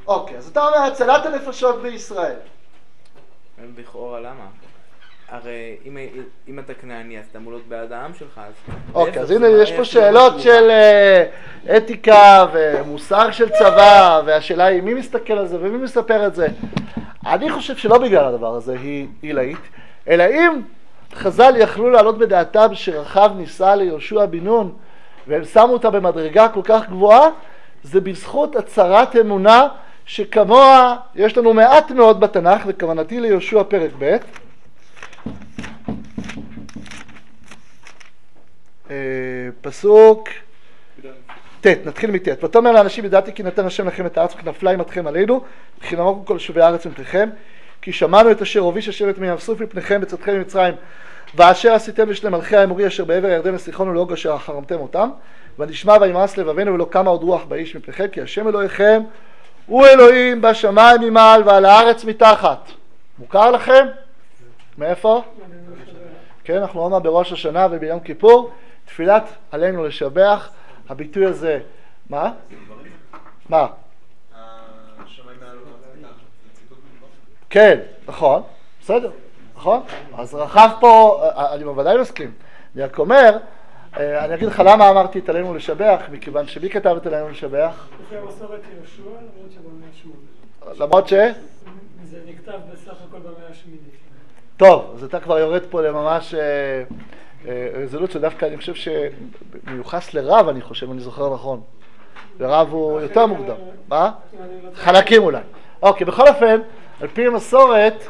אוקיי, אז אתה אומר הצלת הנפשות בישראל. לכאורה למה? הרי אם, אם אתה כנעני אז אתה אמור להיות בעד העם שלך, אז... אוקיי, אז הנה יש פה שאלות של uh, אתיקה ומוסר של צבא, והשאלה היא מי מסתכל על זה ומי מספר את זה. אני חושב שלא בגלל הדבר הזה היא עילאית, אלא אם חז"ל יכלו לעלות בדעתם שרחב ניסה ליהושע בן נון והם שמו אותה במדרגה כל כך גבוהה, זה בזכות הצהרת אמונה שכמוה יש לנו מעט מאוד בתנ"ך, וכוונתי ליהושע פרק ב'. פסוק ת', נתחיל מת'. ותאמר לאנשים ידעתי כי נתן השם לכם את הארץ וכנפלה אימתכם עלינו וכי נמוגו כל יישובי הארץ ממכם כי שמענו את אשר הוביש השם את מים סוף מפניכם בצאתכם ממצרים ואשר עשיתם לשני מלכי האמורי אשר בעבר הירדן לסיחון ולעוג אשר חרמתם אותם ונשמע וימאס לבבינו ולא קמה עוד רוח באיש מפניכם כי השם אלוהיכם הוא אלוהים בשמיים ממעל ועל הארץ מתחת. מוכר לכם? מאיפה? כן, אנחנו אומרים בראש השנה וביום כיפור תפילת עלינו לשבח. הביטוי הזה, מה? מה? כן, נכון, בסדר, נכון? אז רחב פה, אני בוודאי מסכים. אני רק אומר, אני אגיד לך למה אמרתי את עלינו לשבח, מכיוון שמי כתב את עלינו לשבח? לפי המסורת יהושע, למרות שבמאה השמינית. למרות ש? זה נכתב בסך הכל במאה השמינית. טוב, אז אתה כבר יורד פה לממש רזולוציה, דווקא אני חושב שמיוחס לרב, אני חושב, אני זוכר נכון. לרב הוא יותר מוקדם. מה? חלקים אולי. אוקיי, בכל אופן, על פי המסורת,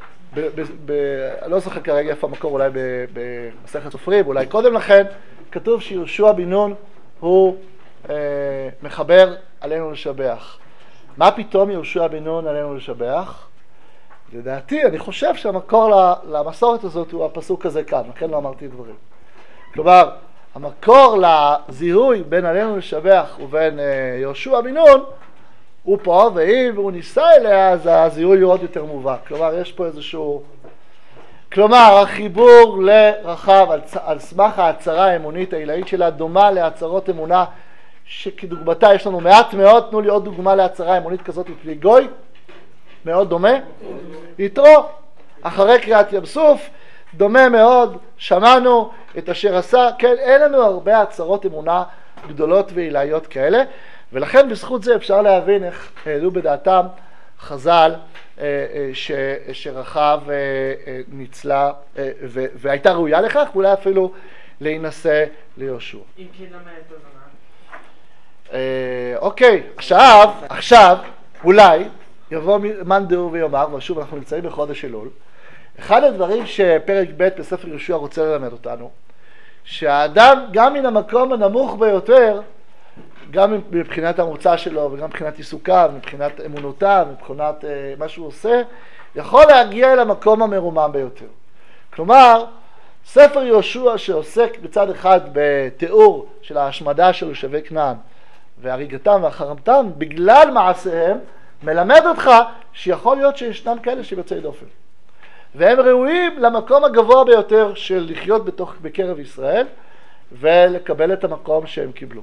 לא זוכר כרגע איפה המקור, אולי במסכת סופרים, אולי קודם לכן, כתוב שיהושע בן נון הוא מחבר עלינו לשבח. מה פתאום יהושע בן נון עלינו לשבח? לדעתי, אני חושב שהמקור למסורת הזאת הוא הפסוק הזה כאן, לכן לא אמרתי דברים. כלומר, המקור לזיהוי בין עלינו לשבח ובין יהושע בן נון הוא פה, ואם הוא ניסה אליה, אז הזיהוי הוא עוד יותר מובהק. כלומר, יש פה איזשהו... כלומר, החיבור לרחב על, על סמך ההצהרה האמונית העילאית שלה דומה להצהרות אמונה שכדוגמתה יש לנו מעט מאוד. תנו לי עוד דוגמה להצהרה אמונית כזאת מפני גוי. מאוד דומה. יתרו, אחרי קריאת ים סוף, דומה מאוד, שמענו את אשר עשה. כן, אין לנו הרבה הצהרות אמונה גדולות ועילאיות כאלה, ולכן בזכות זה אפשר להבין איך העלו בדעתם חז"ל ש, שרחב ניצלה והייתה ראויה לכך, ואולי אפילו להינשא ליהושע. אם כן, למה את הזמן? אוקיי, עכשיו, עכשיו, אולי יבוא מאן דהוא ויאמר, ושוב אנחנו נמצאים בחודש אלול, אחד הדברים שפרק ב' בספר יהושע רוצה ללמד אותנו, שהאדם גם מן המקום הנמוך ביותר, גם מבחינת המוצא שלו וגם מבחינת עיסוקיו, מבחינת אמונותיו, מבחינת uh, מה שהוא עושה, יכול להגיע אל המקום המרומם ביותר. כלומר, ספר יהושע שעוסק בצד אחד בתיאור של ההשמדה של יושבי כנען והריגתם והחרמתם בגלל מעשיהם, מלמד אותך שיכול להיות שישנם כאלה שיוצאי דופן. והם ראויים למקום הגבוה ביותר של לחיות בתוך, בקרב ישראל ולקבל את המקום שהם קיבלו.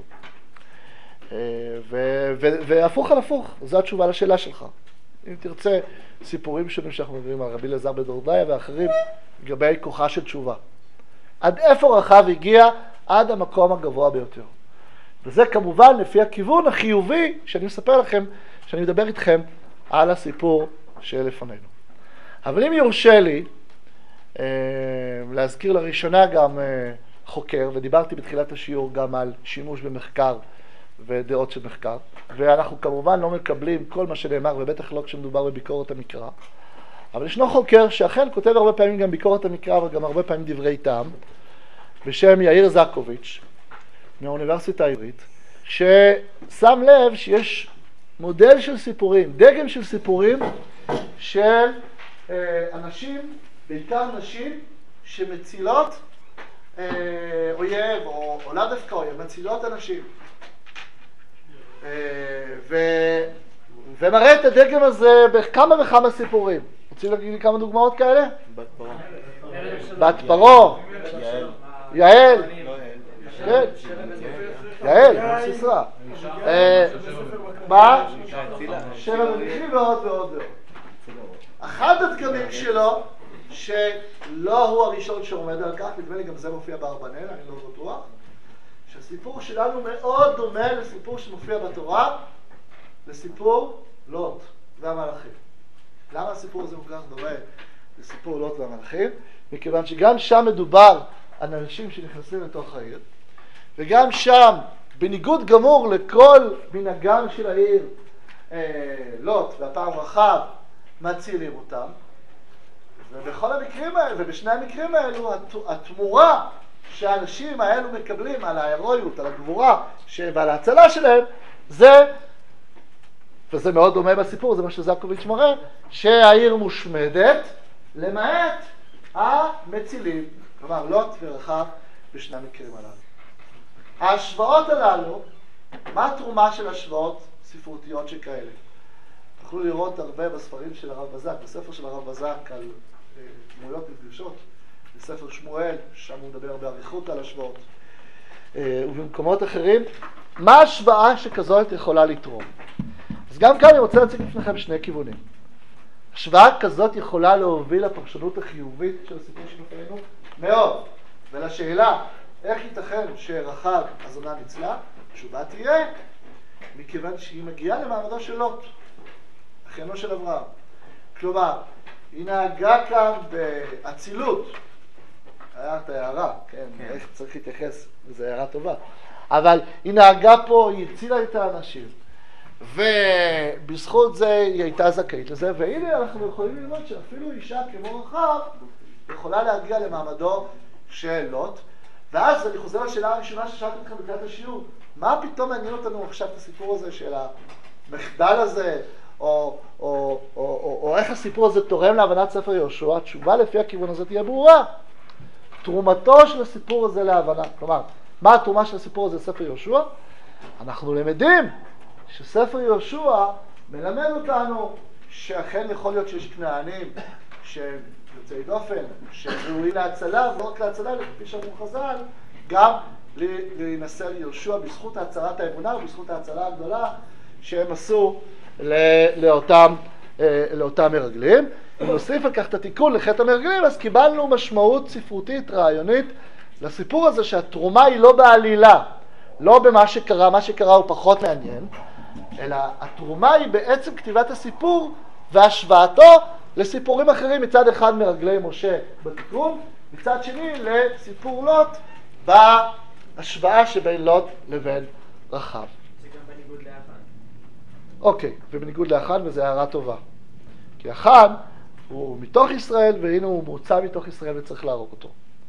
והפוך על הפוך, זו התשובה לשאלה שלך. אם תרצה סיפורים שונים שאנחנו מדברים על רבי אלעזר בן דורדיא ואחרים לגבי כוחה של תשובה. עד איפה רחב הגיע? עד המקום הגבוה ביותר. וזה כמובן לפי הכיוון החיובי שאני מספר לכם, שאני מדבר איתכם על הסיפור שלפנינו. אבל אם יורשה לי אה, להזכיר לראשונה גם אה, חוקר, ודיברתי בתחילת השיעור גם על שימוש במחקר ודעות של מחקר, ואנחנו כמובן לא מקבלים כל מה שנאמר, ובטח לא כשמדובר בביקורת המקרא, אבל ישנו חוקר שאכן כותב הרבה פעמים גם ביקורת המקרא, וגם הרבה פעמים דברי טעם, בשם יאיר זקוביץ' מהאוניברסיטה העברית, ששם לב שיש מודל של סיפורים, דגם של סיפורים של אה, אנשים, בעיקר נשים, שמצילות אה, אויב, או, או לא דווקא אויב, מצילות אנשים. אה, ו, ומראה את הדגם הזה בכמה וכמה סיפורים. רוצים להגיד לי כמה דוגמאות כאלה? בת פרעה. בת פרעה. יעל. כן. יעל, סיסרא. מה? שבע מניחים ועוד ועוד ועוד. אחד הדגמים שלו, שלא הוא הראשון שעומד על כך, נדמה לי גם זה מופיע באברבנאל, אני לא בטוח, שהסיפור שלנו מאוד דומה לסיפור שמופיע בתורה, לסיפור לוט והמלאכים. למה הסיפור הזה כל כך דומה לסיפור לוט והמלאכים? מכיוון שגם שם מדובר על אנשים שנכנסים לתוך העיר, וגם שם, בניגוד גמור לכל מנהגם של העיר, לוט והפעם רחב, מצילים אותם. ובכל המקרים האלה, ובשני המקרים האלו, התמורה שהאנשים האלו מקבלים על ההירואיות, על הגבורה ועל ההצלה שלהם, זה, וזה מאוד דומה בסיפור, זה מה שזקוביץ' מראה, שהעיר מושמדת, למעט המצילים, כלומר לוט ורחב בשני המקרים הללו. ההשוואות הללו, מה התרומה של השוואות ספרותיות שכאלה? תוכלו לראות הרבה בספרים של הרב בזק, בספר של הרב בזק על אה, דמויות נפגשות, בספר שמואל, שם הוא מדבר באריכות על השוואות, אה, ובמקומות אחרים. מה השוואה שכזאת יכולה לתרום? אז גם כאן אני רוצה להציג לפניכם שני כיוונים. השוואה כזאת יכולה להוביל לפרשנות החיובית של הסיפור שלנו מאוד, ולשאלה איך ייתכן שרחב הזונה ניצלה, התשובה תהיה מכיוון שהיא מגיעה למעמדו של לוט, אחיינו של אברהם. כלומר, היא נהגה כאן באצילות, היה את ההערה, כן, כן. איך צריך להתייחס, וזו הערה טובה, אבל היא נהגה פה, היא הצילה את האנשים, ובזכות זה היא הייתה זכאית לזה, והנה אנחנו יכולים ללמוד שאפילו אישה כמו רחב יכולה להגיע למעמדו של לוט. ואז אני חוזר לשאלה הראשונה ששאלתי אתכם בתחילת השיעור, מה פתאום מעניין אותנו עכשיו את הסיפור הזה של המחדל הזה, או, או, או, או, או איך הסיפור הזה תורם להבנת ספר יהושע? התשובה לפי הכיוון הזה תהיה ברורה. תרומתו של הסיפור הזה להבנה, כלומר, מה התרומה של הסיפור הזה לספר יהושע? אנחנו למדים שספר יהושע מלמד אותנו שאכן יכול להיות שיש כנענים שהם יוצאי דופן, שראויים להצלה, ולא רק להצלה, כפי שאמרו חז"ל, גם להינשא ליהושע בזכות הצהרת האמונה ובזכות ההצלה הגדולה שהם עשו לאותם, לאותם מרגלים. אם נוסיף על כך את התיקון לחטא המרגלים, אז קיבלנו משמעות ספרותית, רעיונית, לסיפור הזה שהתרומה היא לא בעלילה, לא במה שקרה, מה שקרה הוא פחות מעניין, אלא התרומה היא בעצם כתיבת הסיפור והשוואתו לסיפורים אחרים, מצד אחד מרגלי משה בתיקון, מצד שני לסיפור לוט בהשוואה שבין לוט לבין רחב. זה גם בניגוד לאחד. אוקיי, ובניגוד לאחד, וזו הערה טובה. כי אחד הוא מתוך ישראל, והנה הוא מוצא מתוך ישראל וצריך להרוג אותו.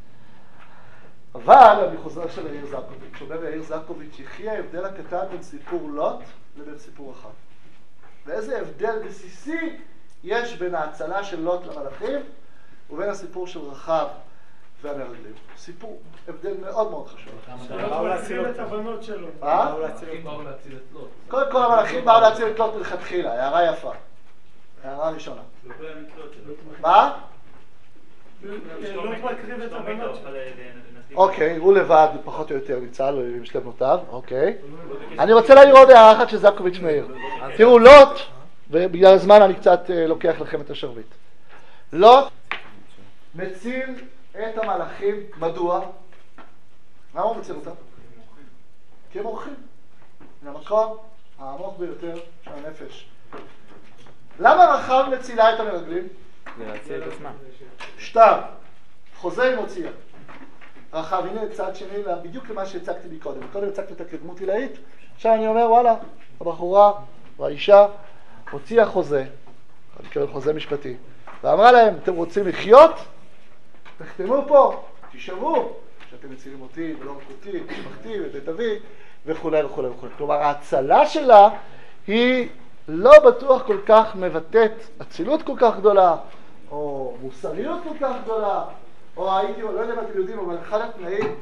אבל אני חוזר של יאיר זקוביץ', שאומר יאיר זקוביץ', יחי ההבדל הקטן בין סיפור לוט לבין סיפור רחב. ואיזה הבדל בסיסי יש בין ההצלה של לוט למלאכים ובין הסיפור של רחב והמרגלים. סיפור, הבדל מאוד מאוד חשוב. באו להציל את הבנות שלו. מה? באו להציל את לוט. קודם כל המלאכים באו להציל את לוט מלכתחילה, הערה יפה. הערה ראשונה. מה? לוט מקריב את הבנות שלו. אוקיי, הוא לבד פחות או יותר ניצל עם שתי בנותיו, אוקיי. אני רוצה להעיר עוד הערה אחת שזקוביץ' מעיר. תראו, לוט, ובגלל הזמן אני קצת לוקח לכם את השרביט. לוט מציל את המלאכים, מדוע? למה הוא מציל אותם? כי הם אורחים. זה המקום העמוק ביותר של הנפש. למה רחב מצילה את המרגלים? להציל את עצמם. שתיים, חוזה עם הוציאה. רחב, הנה צד שני, בדיוק למה שהצגתי מקודם. קודם הצגתי את הקדמות עילאית, עכשיו אני אומר, וואלה, הבחורה והאישה הוציאה חוזה, אני קורא חוזה משפטי, ואמרה להם, אתם רוצים לחיות? תחתמו פה, תשמעו, שאתם מצילים אותי ולא רק אותי, משפחתי ואת אבי, וכו' וכו' וכו'. כלומר, ההצלה שלה היא לא בטוח כל כך מבטאת אצילות כל כך גדולה, או מוסריות כל כך גדולה, או הייתי, לא יודע מה אתם יודעים, אבל אחד התנאים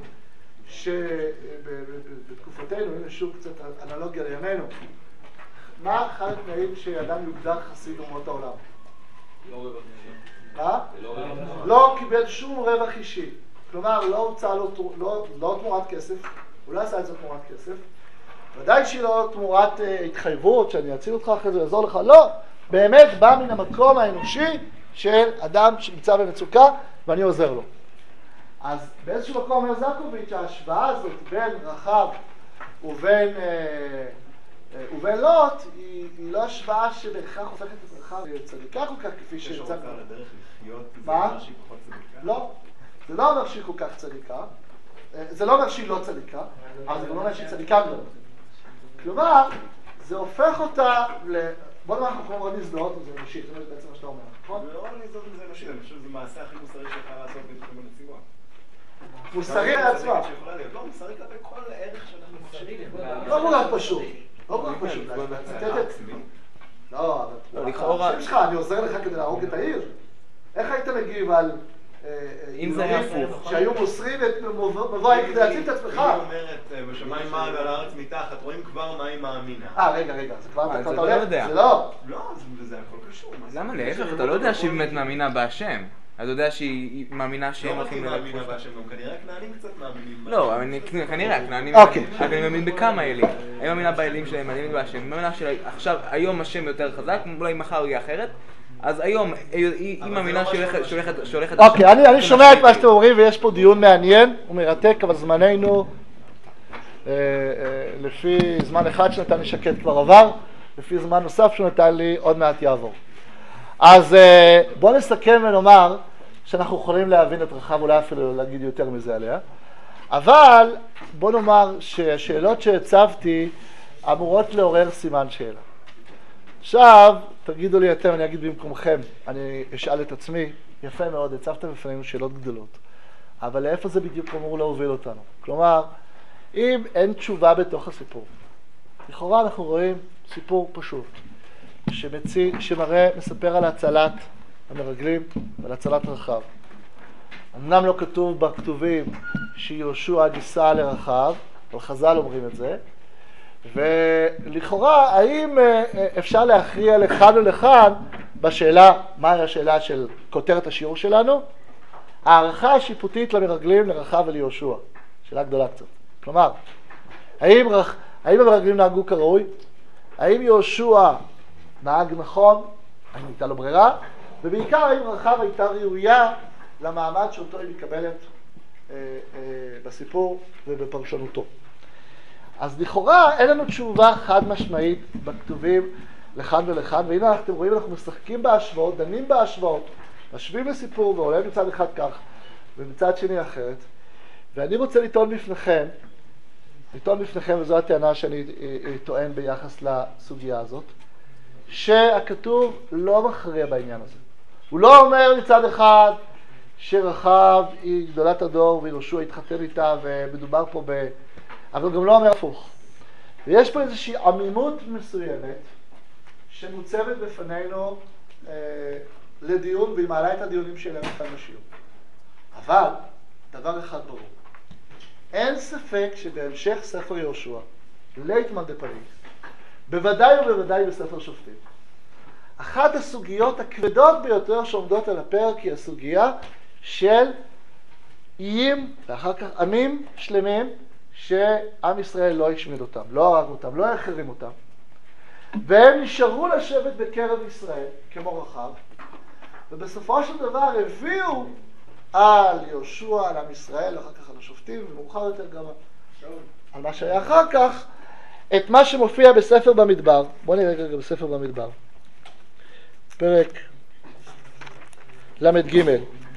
שבתקופתנו, הנה שוב קצת אנלוגיה לימינו, מה אחד התנאים שאדם יוגדר חסיד אומות העולם? לא רווח אישי. מה? לא רווח אישי. לא קיבל שום רווח אישי. כלומר, לא הוצא לו, לא, לא תמורת כסף, הוא לא עשה את זה תמורת כסף. ודאי שהיא לא תמורת uh, התחייבות, שאני אציל אותך אחרי זה, יעזור לך, לא. באמת בא מן המקום האנושי של אדם שנמצא במצוקה, ואני עוזר לו. אז באיזשהו מקום אומר זקוביץ', ההשוואה הזאת בין רחב ובין, uh, uh, ובין לוט, היא, היא לא השוואה שבהכרח הופכת את רחב צדיקה כל כך, כפי יש שצריך. אורכה לדרך לחיות, זה מה? אומר שהיא פחות צדיקה? לא. זה לא אומר שהיא כל כך צדיקה. זה לא אומר שהיא לא צדיקה, אבל זה לא אומר שהיא צדיקה גדולה. כלומר, זה הופך אותה ל... בוא נאמר, אנחנו יכולים מאוד להזדהות עם זה אנושית, זה בעצם מה שאתה אומר, נכון? לא להזדהות עם זה אנושית, אני חושב שזה מעשה הכי מוסרי שיכולה לעשות בתחום הנציגות. מוסרי לעצמה. לא, מוסרי כלפי כל ערך שאנחנו מחשבים. לא כל כך פשוט. לא כל כך פשוט. לא, אבל... לכאורה... שלך, אני עוזר לך כדי להרוג את העיר. איך היית מגיב על... אם זה היה הפוך. שהיו מוסרים את מבוא כדי להציל את עצמך. היא אומרת, בשמיים מעל על הארץ מתחת, רואים כבר מה היא מאמינה. אה, רגע, רגע, זה כבר אתה לא יודע. זה לא. לא, זה הכל קשור. למה להפך? אתה לא יודע שהיא באמת מאמינה בהשם. אתה יודע שהיא מאמינה שהם הולכים ללכת. לא מאמינה בהשם, גם כנראה הכנענים קצת מאמינים. לא, כנראה הכנענים... אוקיי. אבל אני מאמין בכמה אלים. אני מאמינה באלים שלהם, אני מאמין בהשם. אני מאמינה שעכשיו, היום השם יותר חזק, אולי מחר הוא יהיה אחרת. אז היום, היא מאמינה שהולכת... אוקיי, אני שומע את מה שאתם אומרים, ויש פה דיון מעניין ומרתק, אבל זמננו, לפי זמן אחד שנתן לי שקט כבר עבר, לפי זמן נוסף שנתן לי עוד מעט יעבור. אז בואו נסכם ונאמר שאנחנו יכולים להבין את רחב, אולי אפילו להגיד יותר מזה עליה, אבל בואו נאמר שהשאלות שהצבתי אמורות לעורר סימן שאלה. עכשיו, תגידו לי אתם, אני אגיד במקומכם, אני אשאל את עצמי, יפה מאוד, הצבתם בפנינו שאלות גדולות, אבל לאיפה זה בדיוק אמור להוביל אותנו? כלומר, אם אין תשובה בתוך הסיפור, לכאורה אנחנו רואים סיפור פשוט, שמציא, שמראה, מספר על הצלת המרגלים ועל הצלת רחב. אמנם לא כתוב בכתובים שיהושע ניסה לרחב, אבל חז"ל אומרים את זה, ולכאורה, האם אפשר להכריע לכאן ולכאן בשאלה, מהי השאלה של כותרת השיעור שלנו? הערכה השיפוטית למרגלים, לרחב וליהושע. שאלה גדולה קצת. כלומר, האם, האם המרגלים נהגו כראוי? האם יהושע נהג נכון? האם הייתה לו ברירה? ובעיקר, האם רחב הייתה ראויה למעמד שאותו היא מקבלת אה, אה, בסיפור ובפרשנותו? אז לכאורה אין לנו תשובה חד משמעית בכתובים לכאן ולכאן, והנה אתם רואים, אנחנו משחקים בהשוואות, דנים בהשוואות, משווים לסיפור ועולה מצד אחד כך ומצד שני אחרת, ואני רוצה לטעון בפניכם, לטעון בפניכם, וזו הטענה שאני טוען ביחס לסוגיה הזאת, שהכתוב לא מכריע בעניין הזה. הוא לא אומר מצד אחד שרחב היא גדולת הדור ויהושע התחתן איתה ומדובר פה ב... אבל גם לא אומר הפוך. ויש פה איזושהי עמימות מסוימת שמוצבת בפנינו אה, לדיון, והיא מעלה את הדיונים שלהם כאן בשיעור. אבל, דבר אחד ברור. אין ספק שבהמשך ספר יהושע, ליטמן דפריק, בוודאי ובוודאי בספר שופטים, אחת הסוגיות הכבדות ביותר שעומדות על הפרק היא הסוגיה של איים, ואחר כך עמים שלמים, שעם ישראל לא השמיד אותם, לא הרג אותם, לא החרים אותם, והם נשארו לשבת בקרב ישראל, כמו רחב, ובסופו של דבר הביאו על יהושע, על עם ישראל, אחר כך על השופטים, ומאוחר יותר גם על מה שהיה אחר כך, את מה שמופיע בספר במדבר. בואו נראה רגע בספר במדבר. פרק למד ג'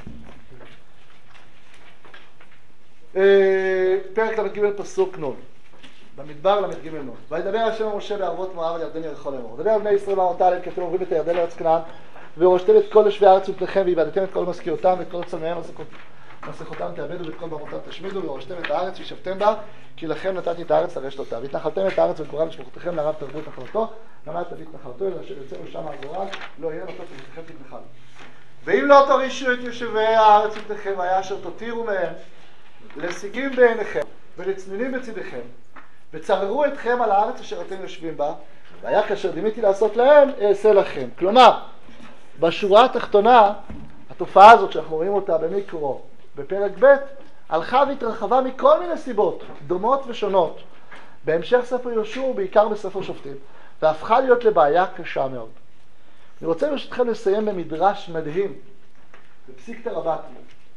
פרק למד ג' פסוק נון. במדבר למד ג' נון. וידבר השם משה בערבות מואב על ירדן יריחו לאמור. ודבר על בני ישראל ואמרת עליהם כי אתם עוברים את הירדן לארץ כנען, וירשתם את כל יושבי הארץ ופניכם, ואיבדתם את כל משכירותם ואת כל צלמיהם מסכותם תאבדו ואת כל במותם תשמידו, וירשתם את הארץ וישבתם בה, כי לכם נתתי את הארץ לרשת אותה. והתנחלתם את הארץ וגורל משפחותיכם לרב תרבו את נחלתו, למעט תביא את נחלתו, אלא אשר יוצאנו שם הגורל, לא יהיה נתת ותכם תתנחל. ואם לא תורישו את יושבי הארץ ופניכם, והיה אשר תותירו מהם לשיגים בעיניכם ולצנינים בצדיכם, וצררו אתכם על הארץ אשר אתם יושבים בה, והיה כאשר דימיתי לעשות להם, אעשה לכם. כלומר, בשורה התחתונה, התופעה הזאת שאנחנו רואים אותה במיקרו בפרק ב', הלכה והתרחבה מכל מיני סיבות, דומות ושונות, בהמשך ספר יהושע ובעיקר בספר שופטים, והפכה להיות לבעיה קשה מאוד. אני רוצה ברשותכם לסיים במדרש מדהים, בפסיקתא רבתי.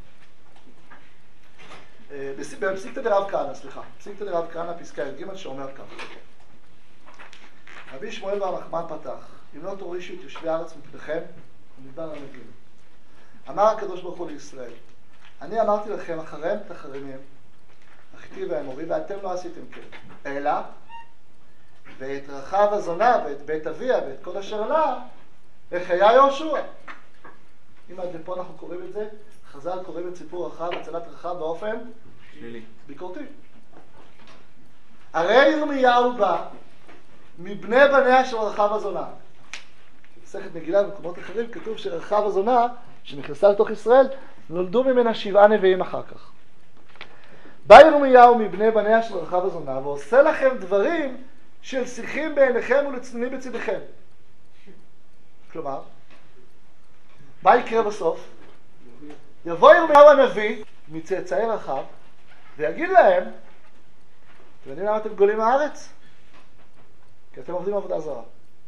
בפסיקתא דרב כהנא, סליחה, בפסיקתא דרב כהנא, פסקה י"ג, שאומר כך. רבי שמואל בר נחמן פתח, אם לא תורישו את יושבי הארץ מפניכם, ומדבר המגיעים. אמר הקדוש ברוך הוא לישראל, אני אמרתי לכם, אחריהם תחרימים, החיתי והאמורי, ואתם לא עשיתם כן. אלא, ואת רחב הזונה, ואת בית אביה, ואת כל אשר לה, לחיי יהושע. אם עד לפה אנחנו קוראים את זה, חז"ל קוראים את סיפור רחב, הצלת רחב באופן שלילי. ביקורתי. הרי ירמיהו בא מבני בניה של רחב הזונה. במסכת מגילה ובמקומות אחרים כתוב שרחב הזונה, שנכנסה לתוך ישראל, נולדו ממנה שבעה נביאים אחר כך. בא ירמיהו מבני בניה של רחב הזונה, ועושה לכם דברים של שיחים בעיניכם ולצנונים בצדכם. כלומר, מה יקרה בסוף? יבוא ירמיהו הנביא מצאצאי רחב, ויגיד להם, אתם יודעים למה אתם גולים מהארץ? כי אתם עובדים עבודה זרה.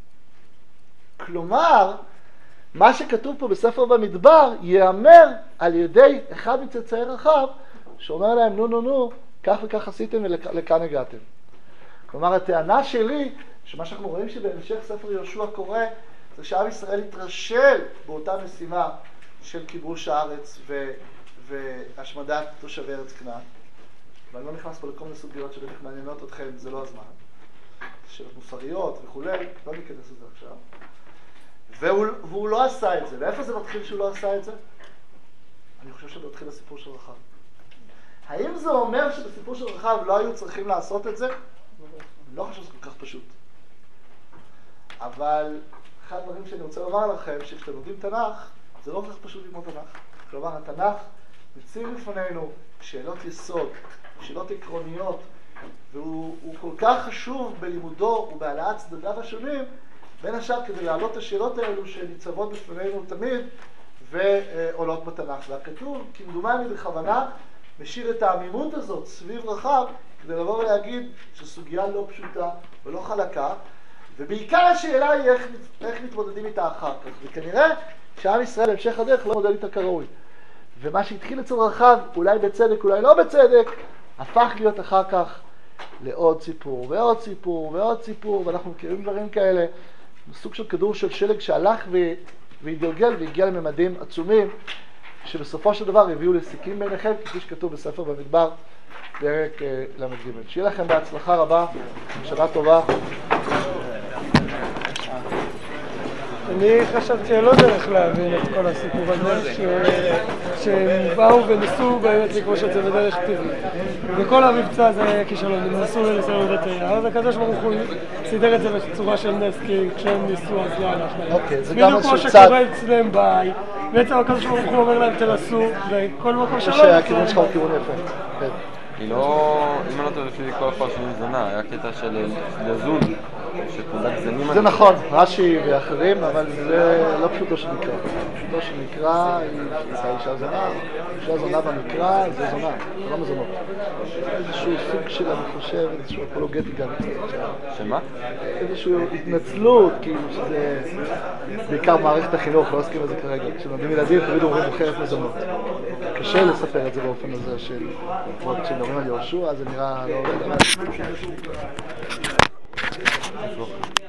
כלומר, מה שכתוב פה בספר במדבר יאמר על ידי אחד מצאצאי רחב, שאומר להם, נו נו נו, כך וכך עשיתם ולכאן הגעתם. כלומר, הטענה שלי, שמה שאנחנו רואים שבהמשך ספר יהושע קורה, זה שעם ישראל התרשל באותה משימה של כיבוש הארץ ו... והשמדת תושבי ארץ כנען. ואני לא נכנס פה לכל מיני סוגיות שבטח מעניינות אתכם, זה לא הזמן. שאלות מוסריות וכו', לא ניכנס לזה עכשיו. והוא, והוא לא עשה את זה. ואיפה זה מתחיל שהוא לא עשה את זה? אני חושב שזה מתחיל לסיפור של רחב. האם זה אומר שבסיפור של רחב לא היו צריכים לעשות את זה? אני לא חושב שזה כל כך פשוט. אבל אחד הדברים שאני רוצה לומר לכם, שכשאתם לומדים תנ"ך, זה לא כל כך פשוט ללמוד תנ"ך. כלומר, התנ"ך מציב לפנינו שאלות יסוד, שאלות עקרוניות, והוא כל כך חשוב בלימודו ובהעלאת צדדיו השונים, בין השאר כדי להעלות את השאלות האלו שניצבות בפנינו תמיד ועולות בתנ"ך. והכתוב, כמדומני בכוונה, משאיר את העמימות הזאת סביב רחב, כדי לבוא ולהגיד שסוגיה לא פשוטה ולא חלקה, ובעיקר השאלה היא איך, איך מתמודדים איתה אחר כך. וכנראה שעם ישראל בהמשך הדרך לא מודד איתה כראוי. ומה שהתחיל אצל רחב, אולי בצדק, אולי לא בצדק, הפך להיות אחר כך לעוד סיפור, ועוד סיפור, ועוד סיפור, ואנחנו מכירים דברים כאלה, סוג של כדור של שלג שהלך והתגלגל והגיע לממדים עצומים, שבסופו של דבר הביאו לסיכים בעיניכם, כפי שכתוב בספר במדבר, פרק למד ג'. שיהיה לכם בהצלחה רבה, שנה טובה. אני חשבתי שלא דרך להבין את כל הסיפור הזה, שהם באו וניסו באמת לקרוש את זה בדרך טבעית. וכל המבצע הזה היה כישלון, הם ניסו לנסות את היער, אז הקדוש ברוך הוא סידר את זה בצורה של נס, כי כשהם ניסו אז לא הלך להם. אוקיי, זה גם איזשהו צד. בדיוק כמו שקורה אצלם בעי, בעצם הקדוש ברוך הוא אומר להם תנסו, וכל מקום שלא... שהכיוון שלך הוא כיוון יפה. היא לא, אם אני לא טועה לפי כל הפרשנים זונה, היה קטע של לזון, שכולה גזנים... זה נכון, רש"י ואחרים, אבל זה לא פשוטו של מקרא. פשוטו של מקרא היא אישה זונה, אישה זונה במקרא זה זונה, זה לא מזונות. איזשהו סוג של, אני חושב, איזשהו אפולוגטי גם. שמה? איזושהי התנצלות, כאילו שזה בעיקר מערכת החינוך, לא עוסקים בזה כרגע. כשלומדים ילדים, תמיד אומרים מוכרת מזונות. קשה לספר את זה באופן הזה של... כשמדברים על יהושע, זה נראה לא עובד.